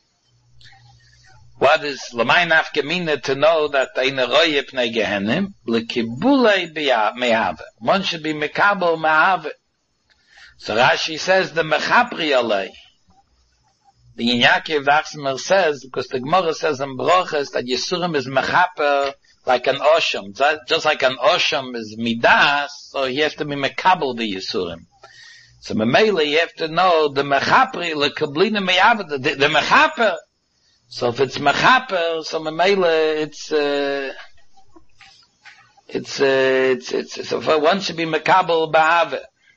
What is Lamai nafke mina to know that in a roye pnei gehenim? Lekibulei mehave. One should be mekabel mehave. So Rashi says the mechapri alei. The Yaakov Dachsmer says, because the Gemara says in Brochas that Yisurim is mechaper like an osham. Just like an osham is midas, so he has to be mekabel the Yisurim. So Mamela, you have to know the mechapri, the kablina meyav, the, the mechaper. So if it's mechaper, so Mamela, it's, uh, it's, uh, it's, it's, so one should be mekabel ba'ave.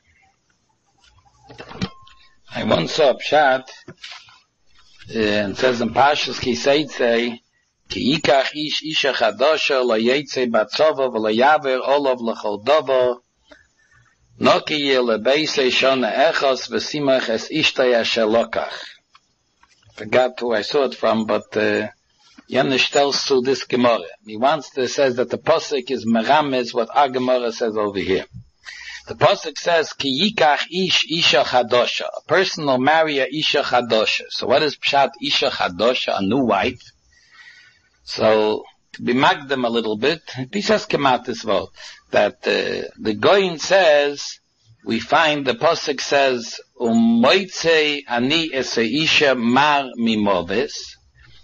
I once saw a pshat, uh, and says in Pashas ki seitze, ki yikach ish isha chadosha, lo yetze batzova, v'lo yaver olav l'chol dovo, Noki yele beise shona echos v'simach es ishtaya shelokach. Forgot who I saw it from, but uh, Yenish tells to this Gemara. He wants to says that the posuk is merames what our Gemara says over here. The posuk says ki yikach ish isha chadosha. A person will marry a isha chadosha. So what is pshat isha chadosha? A new wife. So to be magdem a little bit, he says kemat this word. That uh, the Goyin says, we find the posuk says, Umoitze ani ese isha mar mimoves.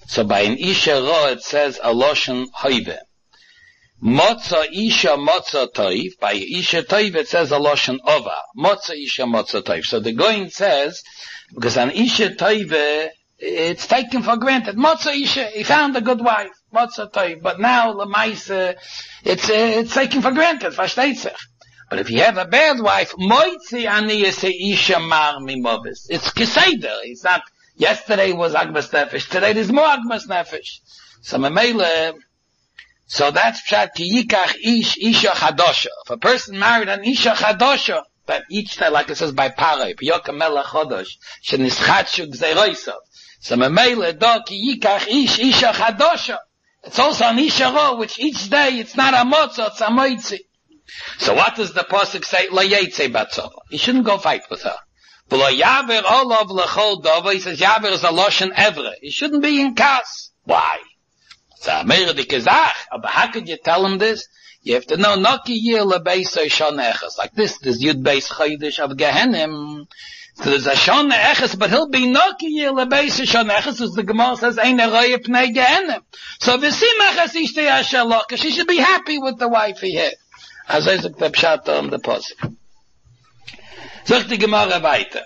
So by an Isha Ra it says a Loshen Hoive. Motza Isha Motza Toiv, by Isha Toiv it says a Loshen Ova. Motza Isha Motza Toiv. So the Goin says, because an Isha Toiv, it's taken for granted. Motza Isha, he found a good wife. Motza Toiv. But now, Lamaisa, it's, uh, it's taken for granted. Versteht sich. But if you have a bad wife, Moitzi Aniyase Isha Mar Mimovis. It's Keseder. It's not, yesterday was Agmas Nefesh. Today there's more Agmas Nefesh. So Mamela, so that's Pshat Ki Yikach Ish Isha Chadosha. If a person married an Isha Chadosha, that each time, like it says by Paroi, Yoka Melech Chodosh, Shenischatshuk Zeiroisov. So Mamela, Do Ki Yikach Ish Isha Chadosha. It's also an Isha Ro, which each day it's not a Motza, it's a Moitzi. So what does the pasuk say? Lo yetze batzova. You shouldn't go fight with her. V'lo yaver olav lechol dova. He says yaver is a loshen evre. You shouldn't be in kas. Why? It's a meire dikazach. But how could you tell him this? You have to know noki yir lebeisoi shonechas. Like this, this yud beis chaydish of Gehenim. So there's a shonechas, but he'll be noki yir lebeisoi shonechas, as the Gemara says, ein eroye pnei Gehenim. So v'simachas ishtei ashalok. She should be happy with the wife he had. As I said, the Pshat on the Pasuk. Sagt die Gemara weiter.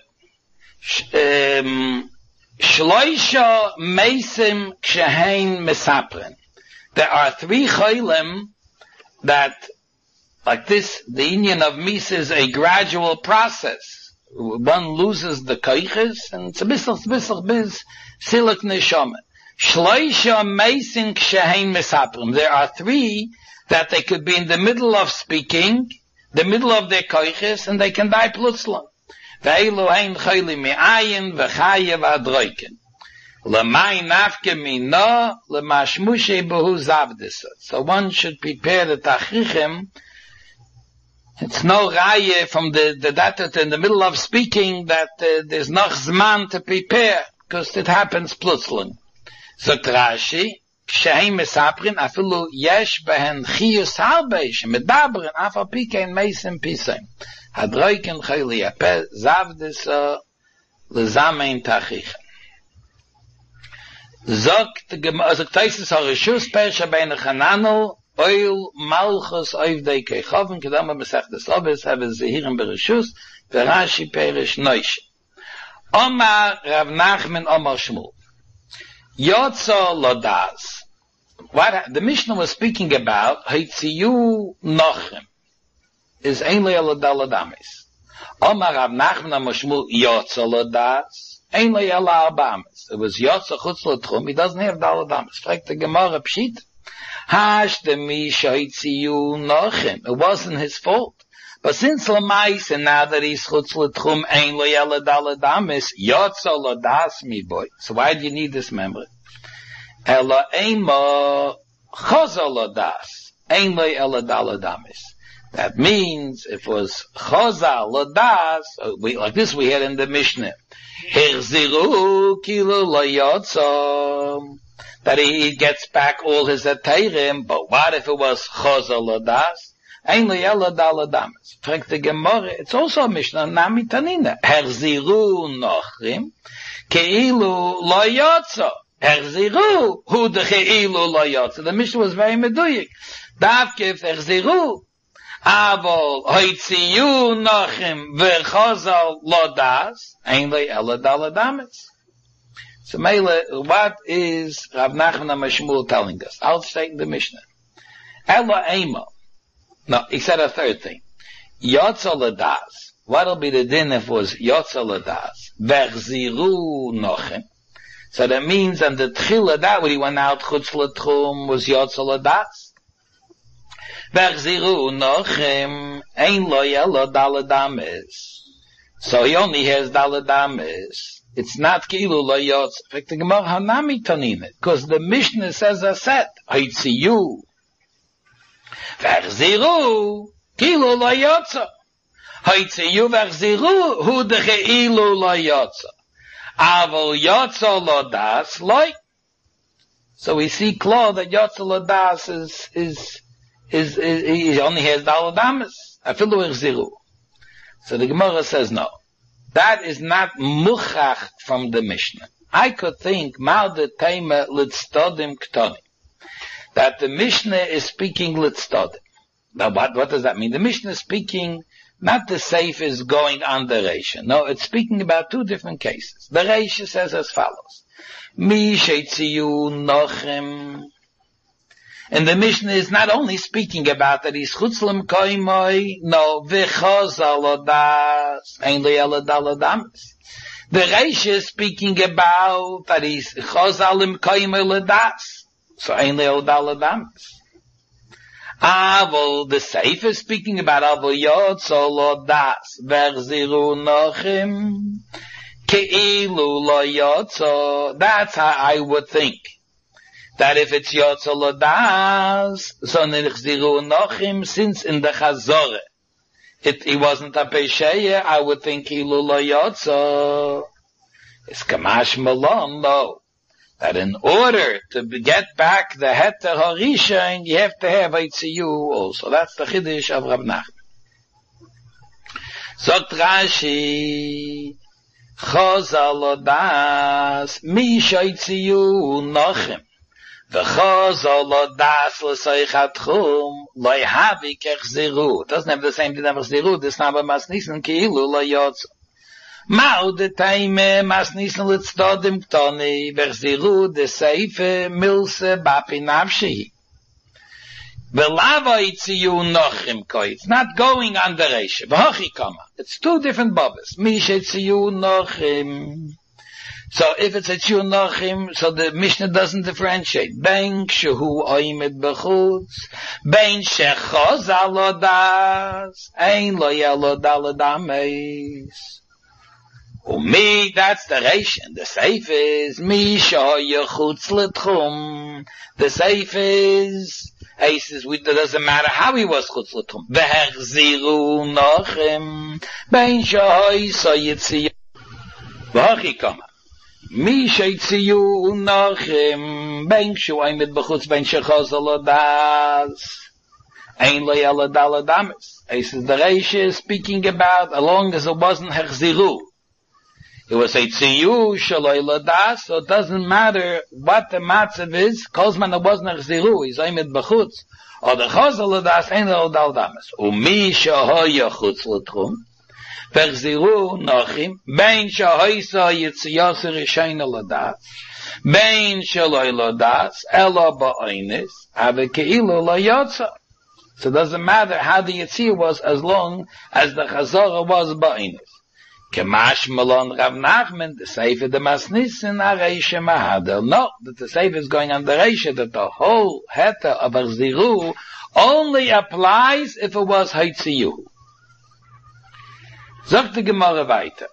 Shloisha Meisim Kshehein Mesapren. There are three Cholim that, like this, the union of Mis is a gradual process. One loses the Koiches, and it's a bissel, bissel, biz, Silik Neshama. Shloisha Meisim Kshehein Mesapren. There are three that they could be in the middle of speaking, the middle of their koiches, and they can die plutzlan. Ve'elu hein chayli mi'ayin v'chaye v'adroiken. L'may nafke mina l'mashmushe behu zavdisa. So one should prepare the tachrichim. It's no raye from the, the data in the middle of speaking that uh, there's noch zman to prepare, because it happens plutzlan. So Rashi, כשהם מספרים, אפילו יש בהן חיוס הרבה, שמדברים, אף על פי כן מייסים פיסים. הדרויקים חיילי יפה, זבדסו, לזמן תחיכם. זוגת, זוגת איסס הרשוס פרשה בין חננו, אויל מלכוס אויבדי כיכובן, כדם במסכת הסלובס, הבא זהירים ברשוס, ורש"י פרש נוישה. אומר רב נחמן אומר שמואל. Yotzo Lodas. What the Mishnah was speaking about, Haitziyu Nochem, is Ein Le'el Daladamis. Omar Rav Nachman Amashmul Yotzo Lodas, Ein Le'el Albamis. It was Yotzo Chutz L'Tchum, he doesn't have Daladamis. Fragt the Gemara Pshit. Hash the Misha Haitziyu Nochem. It wasn't his fault. But since Lamais, and now that he's Chutz L'Tchum, Ein Le'el Daladamis, Yotzo Lodas mi boy. So why do you need this memory? Ela ema Chozo Lodas, Ein Le'el Daladamis. That means if it was Choza Lodas, we, like this we had in the Mishnah, Herziru Kilu Loyotzo, that he gets back all his Ateirim, but what if it was Choza Lodas? Ein Le'el Daladamis. Fragt the Gemara, it's also a Mishnah, Nami Tanina. Herziru Nochrim, Keilu Loyotzo. Herziru, hu de Keilu Loyotzo. The Mishnah was very meduyik. Davke Herziru, Avol Hoitziyu Nochrim, V'chozal Lodas, Ein Le'el Daladamis. So Mele, what is Rav Nachman Amashmul telling us? I'll state the Mishnah. Ela Ema. No, he said a third thing. Yotza Ladas. What'll be the din if it was Yotza Ladas? Vechziru Nochem. So that means, and the Tchila, that when he went out, Chutz L'Tchum, was Yotza Ladas. Vechziru Nochem, Ein Lo'el Daladamis. So he only has Daladamis. It's not Kilu Lo'yotza. In fact, the Gemara Hanami Tanina, because the Mishnah says a set. Haitziyu. V'achziru, kilu lo yotza. Haitziyu v'achziru, hu deche'ilu lo yotza. Avol yotza lo das, loy. So we see clear that yotza lo das is, is, is, is, he only has daladamis. Afilu v'achziru. So the Gemara says no. That is not muchach from the Mishnah. I could think, Mal de Tema Litstodim Ktonim, that the Mishnah is speaking Litstodim. Now what, what does that mean? The Mishnah is speaking, not the Seif is going on the Reisha. No, it's speaking about two different cases. The Reisha says as follows. Mi sheitziyu nochem. And the Mishnah is not only speaking about that he's chutzlam koimoi, no, v'choz alodas, ein le'aladaladamis. The Reisha is speaking about that he's chozalim koimoi ladas, so ein le'aladaladamis. Avol, the Seif is speaking about avol yotzo lodas, v'echziru nochem, ke'ilu lo yotzo. That's how I would think. That if it's Yotzo Lodas, so Nechziru Nochim, since in the Chazorah, it, he wasn't a Pesheya, I would think Ilu Lo Yotzo. It's Kamash Malon, no. That in order to get back the Heter Harisha, you have to have Eitziyu also. That's the Chiddush of Rav Nachman. Zogt Rashi, Chozal Lodas, Mi Shoitziyu Nochim. V'chozol lodas l'soichatchum lo yahavi kechziru. It doesn't have the same thing as ziru. This number masnisen ki'ilu lo yotzo. Ma'u de taime masnisen l'tzdodim ktoni v'chziru de seife milse bapi nafshi. V'lava itziyu nochim koi. It's not going on the reisha. V'hochi kama. It's two different bobas. Mishe itziyu nochim. So if it's a Tziyu Nochim, so the Mishnah doesn't differentiate. Bein shehu oimed b'chutz, bein shechoz alodas, ein lo yelod aladameis. Umi, that's the Reishan. The Seif is, mi shehoye chutz l'tchum. The Seif is, he says, it doesn't matter how he was chutz l'tchum. V'hechziru Nochim, bein shehoye so yitziyu. V'hochi kama. Mi sheitziyu unachim, ben shu aimed b'chutz, ben shechaz alodas, ein lo yalad aladamis. He says, the Reisha is speaking about, as long as it wasn't hechziru. It was eitziyu, shaloi ladas, so it doesn't matter what the matzav is, kozman it wasn't hechziru, he's aimed b'chutz, or the chaz alodas, ein lo yalad aladamis. Umi shehoye chutz l'tchum, V'chziru nochim, bein shahoisa yitziyasa rishayin aladas, bein shaloi ladas, ela ba'oinis, ave ke'ilu la yotza. So it doesn't matter how the yitziyah was as long as the chazorah was ba'oinis. Kemash malon Rav Nachman, the Sefer the Masnisin, a reisha mahadel. No, that the Sefer is going on the reisha, that the whole heta of v'chziru only applies if it was haitziyu. Sagt die Gemara weiter.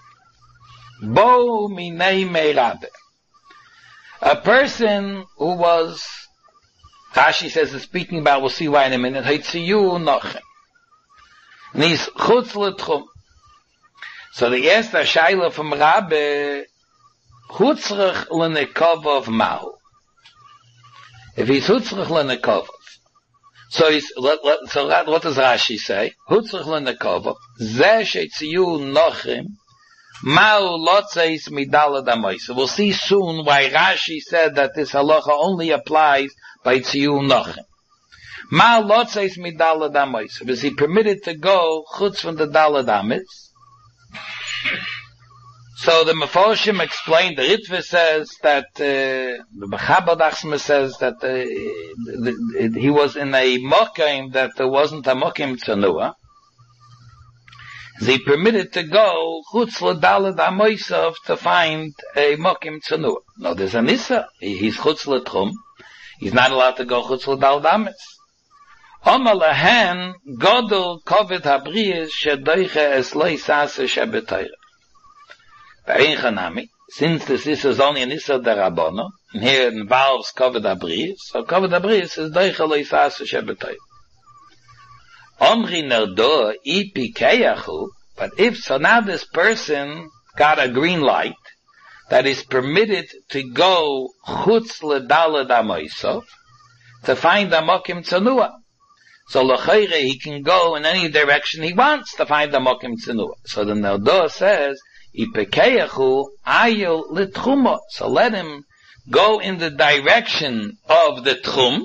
Bo minei meirabe. A person who was, Rashi says, is speaking about, we'll see why in a minute, Haitziyu Nochem. And he's chutz l'tchum. So the asked a shayla from Rabbe, chutzrich l'nekov of Mahu. If he's chutzrich l'nekov, So he's, let, let, so that, what does Rashi say? Hutzrich l'nekova, zeh sheitziyu nochim, ma'u lotzeis midalad amoisa. We'll see soon why Rashi said that this halacha only applies by tziyu nochim. Ma'u lotzeis midalad amoisa. Was he permitted to go chutz from the dalad amis? So the Meforshim explained, the Ritva says that, uh, the Chabad Achsma says that, uh, the, the, he was in a mokim that there wasn't a mokim tzanua. He permitted to go chutz l'dalad amoisav to find a mokim tzanua. No, there's a nisa. He, he's chutz l'tchum. He's not allowed to go chutz l'dalad amis. Oma lehen godel kovet habriyas shedoiche es lo yisase shebetayra. Since this is only an Issa Darabono, and here it involves Koved Abris, so Koved Abris is Deicha Lo Yisasa Shebetay. Omri Nerdo Ipi Keyachu, but if so now this person got a green light that is permitted to go Chutz Ledalad Amoisov to find a Mokim Tzanua. So L'chayre he can go in any direction he wants to find a Mokim Tzanua. So the Nerdo says, Ipekeyachu ayil litchuma. So let him go in the direction of the tchum,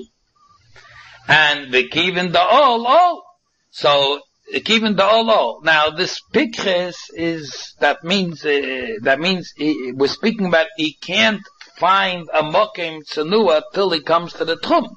and the kivin the all all. So kivin the all all. Now this pikres is that means uh, that means he, we're speaking about he can't find a mokim tzenua till he comes to the tchum.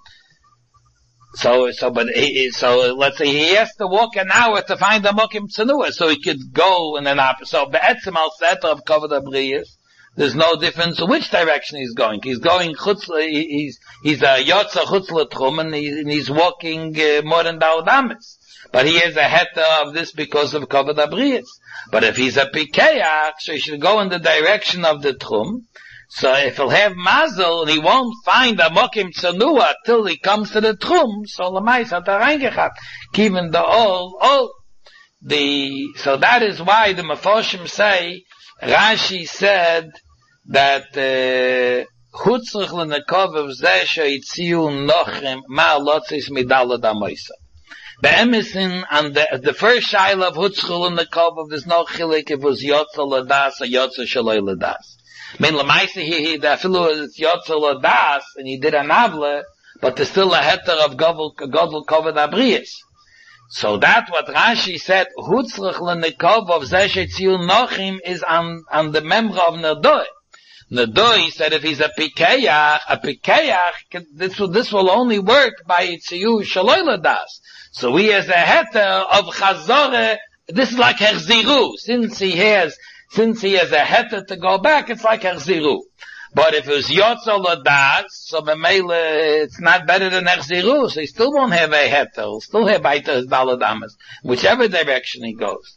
So, so, but he, so let's say he has to walk an hour to find a mokim tzenua, so he could go in an opposite. So be'etzem al set of covered abriyas, there's no difference in which direction he's going. He's going chutz, he's he's a yotza chutz l'tchum, and, he, and he's walking uh, more than Daudamis. But he has a heta of this because of covered abriyas. But if he's a pikeach, so he should go in the direction of the tchum. So if he'll have mazel and he won't find a mokim tzenua till he comes to the tchum, so lamais hat er reingechat. Given the all, all, the, so that is why the Mefoshim say, Rashi said that, hutzrich l'nekovev zeh she'itziu nochem ma lotzis midalad amoisa. The emesin and the, the first shaila of hutzrich l'nekovev, there's no chilik if it was yotza ladas or yotza shaloi ladas. I mean, Lamaisa, he, he, the afilu is Yotzel Das, and he did an avle, but there's still a heter of Godel, Godel Koved Abriyas. So that what Rashi said, Hutzrich l'nikov of Zeshe Tziu Nochim is on, on the member of Nedoi. Nedoi said if he's a Pikeach, a Pikeach, this will, this will only work by Tziu Shaloi Ladas. So he has a heter of Chazore, this is like Herziru, since he has Since he has a heter to go back, it's like Echziru. But if it's Yotzel Ladas, so B'meile, it's not better than Echziru, so he still won't have a heter, he'll still have Baita his Daladamas, whichever direction he goes.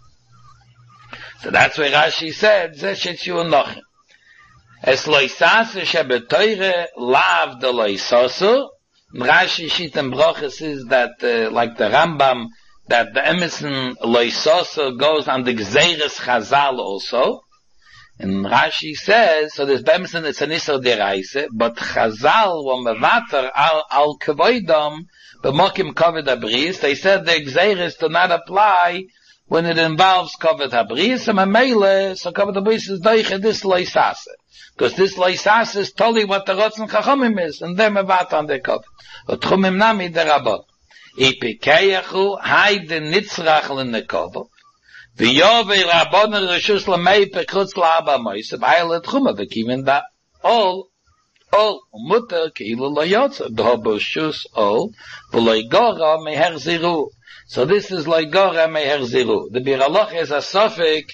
So that's why Rashi said, Zeh Shetziu Nochim. Es loisase shebetoire lav de loisasu. Rashi Shitem Broches is that, uh, like the Rambam, that the Emerson loisasu goes on the Gzeres Chazal also. And Rashi says, so there's Emerson, it's an Isser Deraise, but Chazal were mevater al, al kevoidom, b'mokim kovid habris, they said the Gzeres do not apply when it involves kovid habris, and Mamele, so kovid habris is doiche this loisase. Because this loisase is totally what the Rotzen Chachomim is, and they're mevater on their kovid. But Chumim nami derabot. Ipikeyachu hayde nitzrach l'nekovo. V'yove rabboner reshus l'mei pekutz l'aba moise. V'ayel etchuma v'kiven da ol. Ol. Mutter keilu lo yotza. D'hobo shus ol. V'loigora meherziru. So this is loigora meherziru. The Biraloch is a suffix.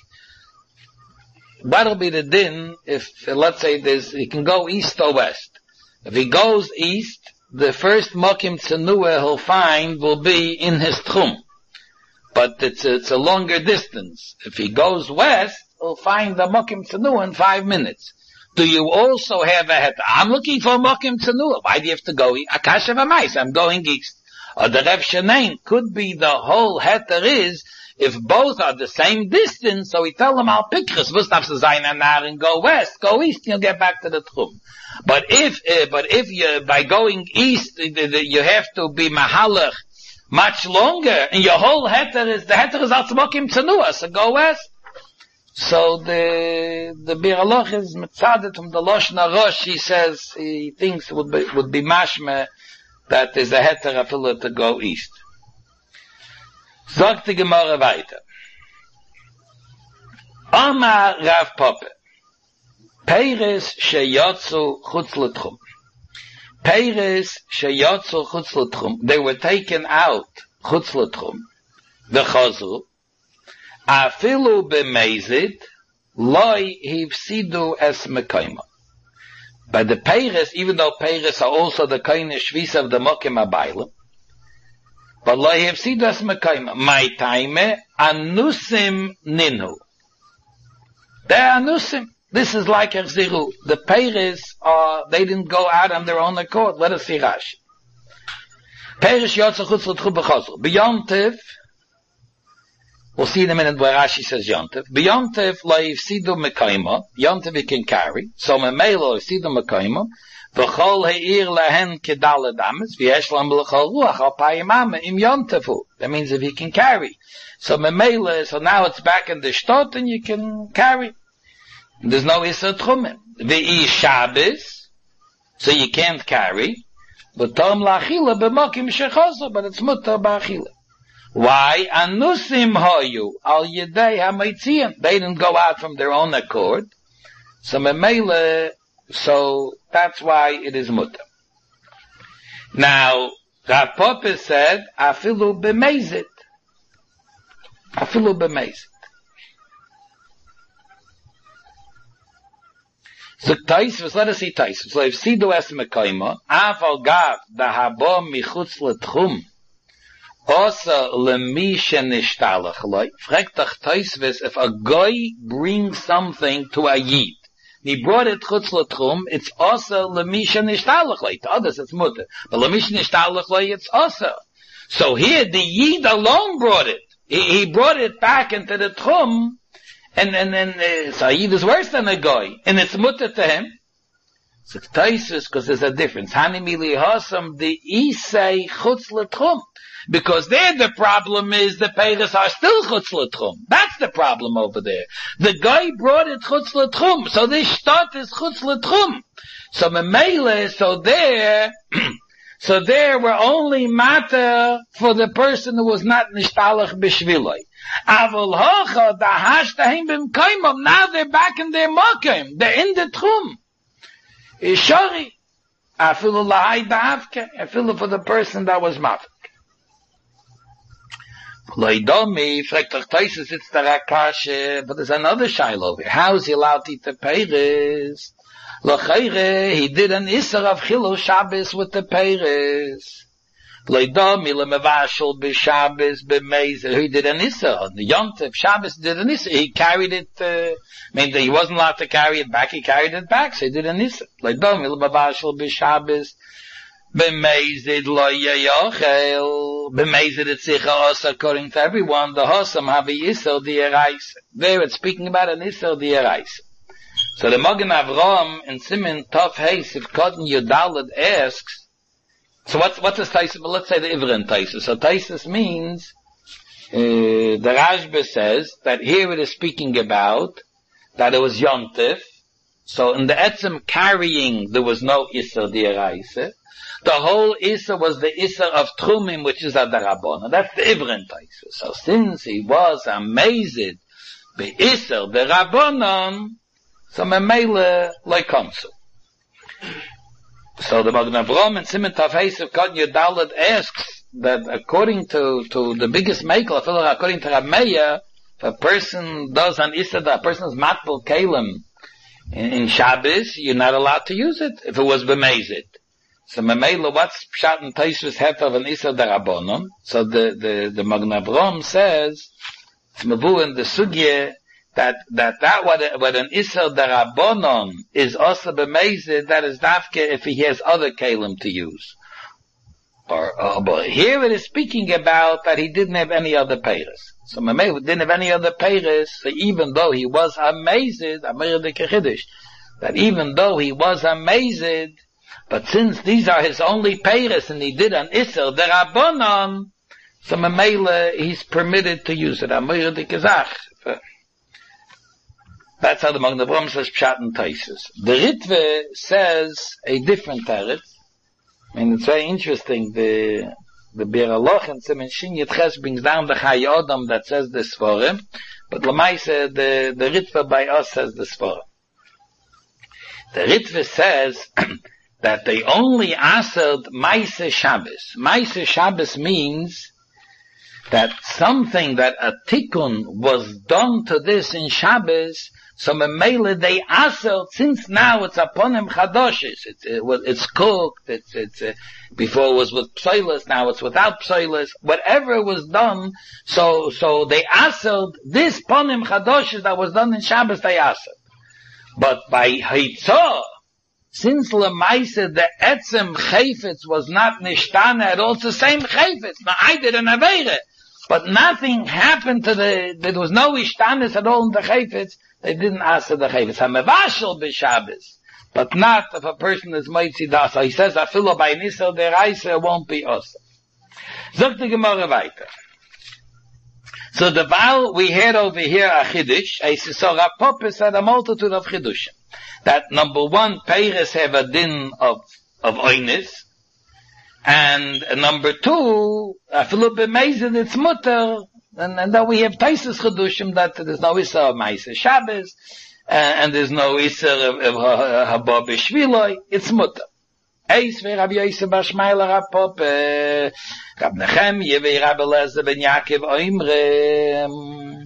What'll be the din if, let's say, there's, he can go east or west. If he goes east, the first mokim tzenua he'll find will be in his tchum. But it's a, it's a longer distance. If he goes west, he'll find the mokim tzenua in five minutes. Do you also have a het? I'm looking for mokim tzenua. Why do you have to go? Akasha v'mais, I'm going east. Or the Rev Shenain could be the whole heter is, if both are the same distance, so we tell them, I'll pick Chris, and go west, go east, and you'll get back to the tchum. But if, uh, but if you, by going east, you have to be mahalach much longer, and your whole heter is, the heter is atzmokim tzenua, so go west. So the, the Biraloch is mitzadet from the Loshna Rosh, he says, he thinks would be, would be mashme, that is a heter afillah to go east. Sagt die Gemara weiter. Amar Rav Poppe. Peiris sheyotzu chutz l'tchum. Peiris sheyotzu chutz l'tchum. They were taken out chutz l'tchum. V'chozru. Afilu b'mezid loy hivsidu es mekoyma. By the Peiris, even though Peiris are also the kind of shvis of the mokim abaylim, but lo yefsidas mekayma. My time anusim ninu. They are anusim. This is like Echziru. The Peiris are, they didn't go out on their own accord. Let us see Rashi. Peiris yotza chutz l'tchum b'chozru. B'yontev, we'll see in a minute where Rashi says Yontev. B'yontev lo yefsidu mekayma. Yontev he can carry. So memei lo yefsidu mekayma. V'chol he'ir lehen kedal adamas, v'yesh lam l'chol ruach al payimama im yontefu. That means if he can carry. So memele, so now it's back in the shtot and you can carry. There's no Isser Tchumim. V'i Shabbos, so you can't carry. But Tom la'achila b'mokim shechozo, but it's mutter ba'achila. Why? Anusim hoyu al yedei ha'maitziyim. They didn't go out from their own accord. So memele, so that's why it is mutter. Now, Rav Papa said, afilu b'meizit. Afilu b'meizit. So Taisvus, let us see Taisvus. So if Sidu es mekayma, aval gav dahabo michutz letchum, osa lemi shenistalach loy. Fragt doch Taisvus, if a guy brings something to a yid, he brought it chutz letchum, it's osa lemi shenistalach loy. To others it's mutter. But lemi shenistalach loy, it's osa. So here the yid alone brought it. He, he brought it back into the tchum, and and and uh, so Yid is worse than a guy, and it's mutter to him. So Taisus, because there's a difference. Hanimili hasam the isay chutz l'tchum, because there the problem is the peiros are still chutz l'tchum. That's the problem over there. The guy brought it chutz l'tchum, so this shtot is chutz l'tchum. So memele, so there. So there were only matter for the person who was not nishtalach b'shviloi. Avol hocha dahashtahim b'mkaimom. Now they're back in their makim. They're in the tchum. Ishori. Afilu lahai da'avke. Afilu for the person that was mafik. Loidomi, fragt Taisus, it's the rakashe, but there's another shaila over here. How is he allowed to eat the peiros? L'chayre, he did an Isser of Chilul Shabbos with the Peiros. L'idom, ila mevashel b'Shabbos b'Meizer. He did an Isser. On the Yom Tov Shabbos did an Isser. He carried it, uh, I mean, he wasn't allowed to carry it back, he carried it back, so he did an Isser. L'idom, ila mevashel b'Shabbos b'Meizer lo yeyochel. B'Meizer it's sicha also according to everyone. The Hosam have a Isser d'Yeraisa. There it's speaking about an Isser d'Yeraisa. So the Magen Avraham in Siman Tov Heis, if Cotton Yudalad asks, so what's, what's this Taisus? Well, let's say the Ivrin Taisus. So Taisus means, uh, the Rashba says that here it is speaking about that it was Yom Tov. So in the Etzem carrying, there was no Isser D'Yeraisa. The whole Isser was the Isser of Trumim, which is Adarabona. That's the Ivrin Taisus. So since he was amazed by Isser D'Rabonon, so memele like counsel. So the Magen Avraham and Siman Tov Heis of Kod Yudalad asks that according to to the biggest makel, according to Rab Meir, if a person does an Isser, a person's matbel kalim in, in Shabbos, you're not allowed to use it if it was b'meizit. So memele, what's pshat and Taisus het of an Isser darabonon? So the the the Magen Avraham says it's mevu in the sugye. That, that, that, what, what an Isser Darabonon is also b'meizid, that is dafke if he has other kalim to use. Or, or, but here it is speaking about that he didn't have any other peiros. So Mamei didn't have any other peiros, so even though he was amazed, that even though he was amazed, but since these are his only peiros and he did an Isser Darabonon, so Mamei he's permitted to use it. Amir de Kazach. That's how the Magen Avraham says Pshat and Taisus. The Ritve says a different teretz. I mean, it's very interesting. The the Bir Aloch and Siman Shin Yitches brings down the Chai Odom that says the Sforim, but Lamaise the the Ritve by us says the Sforim. The Ritve says that they only answered Maise Shabbos. Maise Shabbos means that something that a tikkun was done to this in Shabbos. So memele they answered, since now it's upon him chadoshes. It's it, it's cooked. It's it's uh, before it was with psoilos. Now it's without psoilos. Whatever was done, so so they answered this ponim chadoshes that was done in Shabbos. They answered, but by hitzah, since lemaisa the etzem chayfetz was not nishtana at all, it's the same chayfetz. Now I did an aveire, but nothing happened to the. There was no ishtanis at all in the chayfetz. They didn't answer the chayvus. Hamevashel b'Shabbos. but not if a person is Moitzi Dasa. He says, Afilo by Nisa Deraisa, it won't be Osa. Zog the Gemara weiter. So the vow we had over here, a Chiddush, I saw Rav Papa said a multitude of Chiddushim. That number one, Peiris have a din of, of Oynis, and uh, number two, Afilo b'meizid, it's mutter, and, and then we have Taisus Chiddushim that there's no Issa of Maisa Shabbos, uh, and there's no Issa of, of Haba B'Shviloi, it's mutter. Eis ve Rabbi Yosef bar Shmaila Rav Papa, Rab Nechemye ve Rabbi Eliezer ben Yaakov Oimre,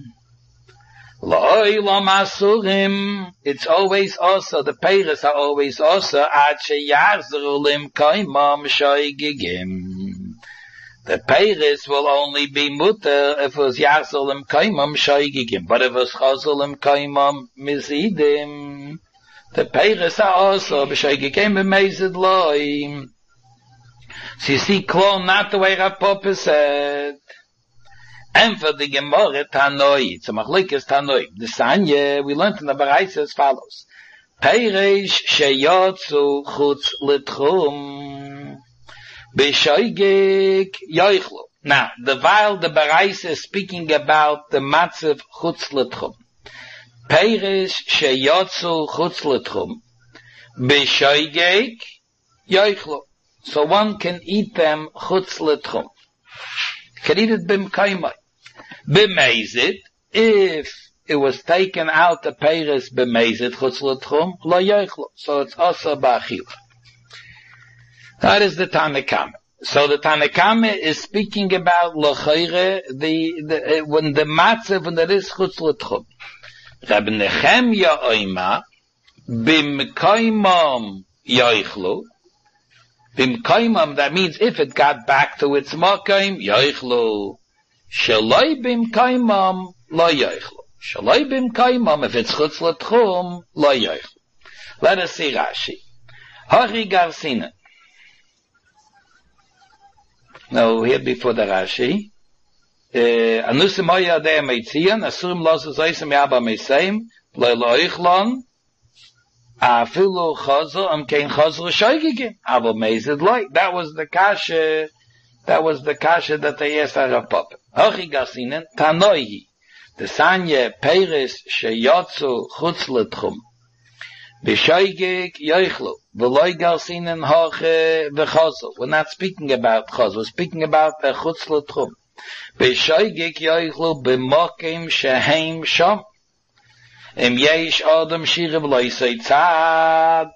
Loi lo masurim, it's always also, the peiros are always also, ad she yachzru lim kaimam shoygigim. The peiros will only be mutter if it was yachzru lim kaimam shoygigim, but if it was chazru lim kaimam mizidim, the peiros are also b'shoygigim b'meizid loi. So you see, Klon, not the way Rav Papa said. And for the Gemara Tanoi, it's a Machlikas Tanoi. The Sanya, we learned in the Baraisa as follows. Peiresh sheyotzu chutz l'tchum b'shoygig yoichlu. Now, the while the Baraisa is speaking about the matzav chutz l'tchum. Peiresh sheyotzu chutz l'tchum b'shoygig yoichlu. So one can eat them chutz l'tchum. Can eat it b'mkaimai. B'meizid, if it was taken out the peiros b'meizid chutz l'tchum, lo yoichlo. So it's also ba'achila. That is the Tanakama. So the Tanakama is speaking about l'chayre, the, the, uh, when the matzah, when there is chutz l'tchum. Rab Nechemya oima, b'mkaimam yoichlo. B'mkaimam, that means if it got back to its makaim, yoichlo. Shalai b'mkaimam, lo yoichlo. Shalai b'mkaimam, if it's chutz l'tchum, lo yoichlo. Let us see Rashi. Hari Garsina. Now, here before the Rashi. Anusim hoya adei meitzian, asurim losu zoisem yaba meiseim, lo yoichlon, afilu chazo, am kein chazo shoygigim, avo meizid loy. That was the kasha, that was the kasha that they asked Rav Papa. Hochi Garsinen, Tanoihi, the Sanya Peiris sheyotzu chutz l'tchum, b'shoygig yoichlu, v'loy Garsinen hoche v'chazo. We're not speaking about chazo, we're speaking about the chutz l'tchum. B'shoygig yoichlu b'mokim sheheim shom. Im yesh adam shirav loy seitzad.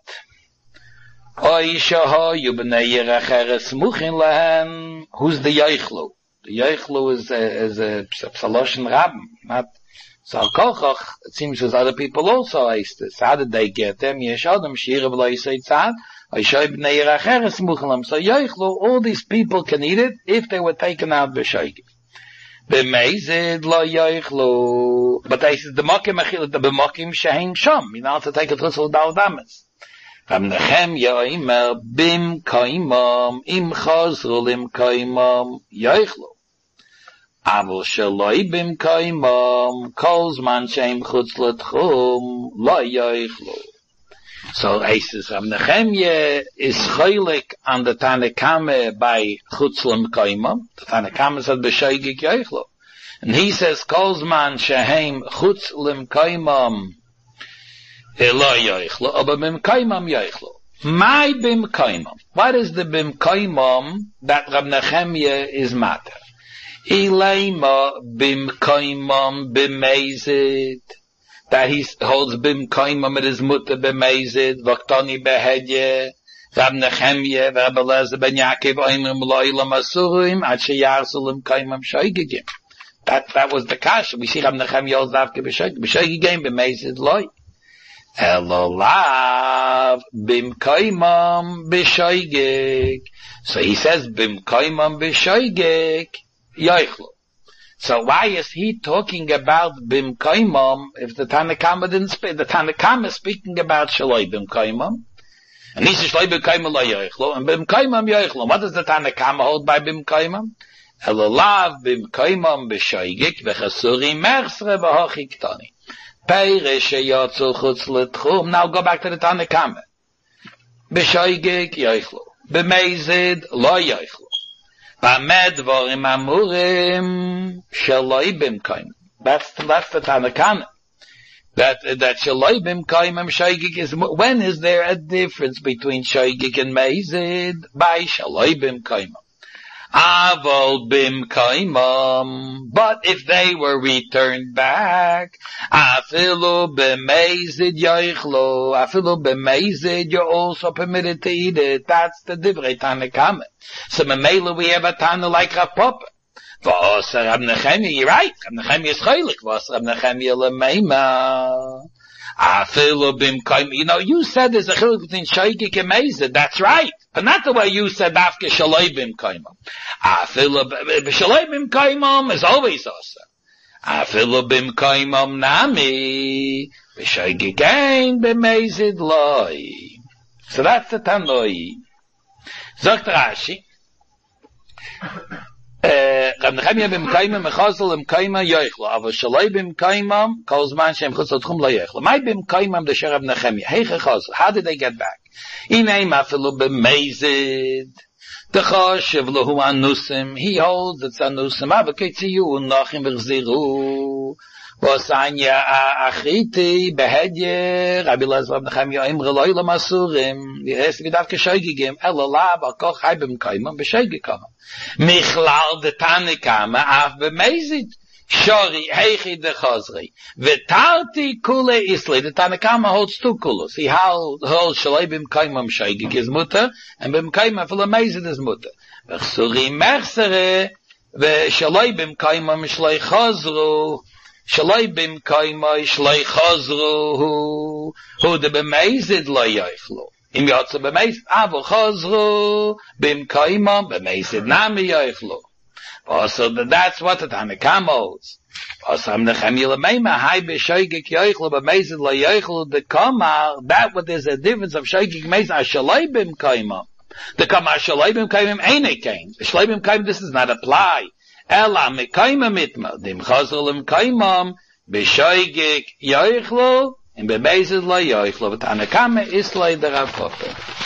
Oy shahoyu b'nei yeracheres muchin lehen. Who's the yoichlu? The yoichlu is a, is a psaloshin rabbin, not Salkochach. It seems as other people also asked this. How did they get them? Yesh adam shirav loy seitzad. Oy shahoyu b'nei yeracheres muchin lehen. So yoichlu, all these people can eat it if they were taken out b'shoygig. B'meizid lo yoichlu. But I said, the mokim achil, the b'mokim sheheim shom. You know, to take a trussel dal damas. Rab Nechemya oimer, bim kaimam, im chazru lim kaimam, yoichlu. Aval shaloi bim kaimam, kol zman sheim chutz l'tchum, lo yoichlu. So, I says, Rab Nechemya is chaylik on the Tanakame by chutz lim kaimam. The Tanakame said, b'shoygig yoichlu. And he says, Kolzman sheheim chutz lim kaimam elo yoichlo, aber bim kaimam yoichlo. My bim kaimam. What is the bim kaimam that Rab Nechemya is matter? Ileima bim kaimam b'meizid. That he holds bim kaimam, it is mutter b'meizid, vaktani behedye, Rab Nechemya, Rab Eliezer ben Yaakov, oimrim lo ilam asurim, ad sheyarzu lim kaimam shoygigim. That, that was the kasha. We see Rab Nechemya holds davke b'shoygig. B'shoygigim b'meizid loy. Elolav b'mkaimam b'shoygig. So he says b'mkaimam b'shoygig yoichlu. So why is he talking about b'mkaimam if the Tanakama didn't speak? The Tanakama is speaking about shaloi b'mkaimam. And he says shaloi b'mkaimam lo yoichlu. And b'mkaimam yoichlu. What does the Tanakama hold by b'mkaimam? Elolav b'mkaimam b'shoygig v'chasurim mersre v'hochi ktani. Peiresh sheyotzu chutz l'tchum. Now go back to the Tanakama. Beshoigig yoichlo. Bemezid lo yoichlo. Bamed dvorim amurim shaloi bimkaim. That's that's the Tanakana. That that shaloi bimkaim shoigig is when is there a difference between shoigig and mezid? By shaloi bimkaim. Avol bimkaimam, but if they were returned back, afilu b'mezid yoichlo, afilu b'mezid, you're also permitted to eat it. That's the divrei Tanakama. So memela we have a Tana like Rav Papa. V'oser Rab Nechemia, you're right. Rab Nechemia is chaylik. V'oser Rab Nechemia l'meima. Afilu bimkaimam. You know, you said there's a chiluk between shoigig and mezid. That's right. But not the way you said after shaloi bimkaimam. Afilu shaloi bimkaimam is always also. Afilu bimkaimam nami b'shoigig ein b'mezid loi. So that's the Tanoi. Zogt Rashi. Rab Nechemia bimkaimam mechazel bimkaimam yoichlo. Ava shaloi bimkaimam kol zman shem chutz l'tchum lo yoichlo. My bimkaimam the Rab Nechemia. Heiche chazel. How did they get back? Inay mafilu b'mezid. The choshev lohu anusim. He holds it's anusim. Avaketziyu nachim v'chziru. V'osanya achiti behedye. Rabbi Elazar Rab Nechemia imre lo ilam asurim. Yes, v'dav keshoigigim. Elalav al-koch hay b'mkaimam b'shoigikam. Michlal de Tanakama af b'mezid. Shori heichi de chazri. V'tarti kule isli. The Tanakama holds two kulos. He holds shaloi b'mkaimam shoigig is mutter, and b'mkaimam fil amazid is mutter. V'chsuri mechsere, v'shaloi b'mkaimam shloi chazru, shaloi b'mkaimam shloi chazru, hu de b'mazid lo yoichlu. Im yotze b'mazid, avo chazru, b'mkaimam b'mazid nami yoichlu. Also, that's what the Tanakama holds. Also, I'm the Nechemia l'meima, hai b'shoigig yoichlu, b'mezid lo yoichlu, the kamar, that what there's a difference of shoigig mezid, ashaloi b'mkaimam. The kamar ashaloi b'mkaimam ain't a kain. Ashaloi b'mkaimam, this does not apply. Ela mekaimam itma, dim chazal l'mkaimam, b'shoigig yoichlu, and b'mezid lo yoichlu, but Tanakama is like the Rav Papa.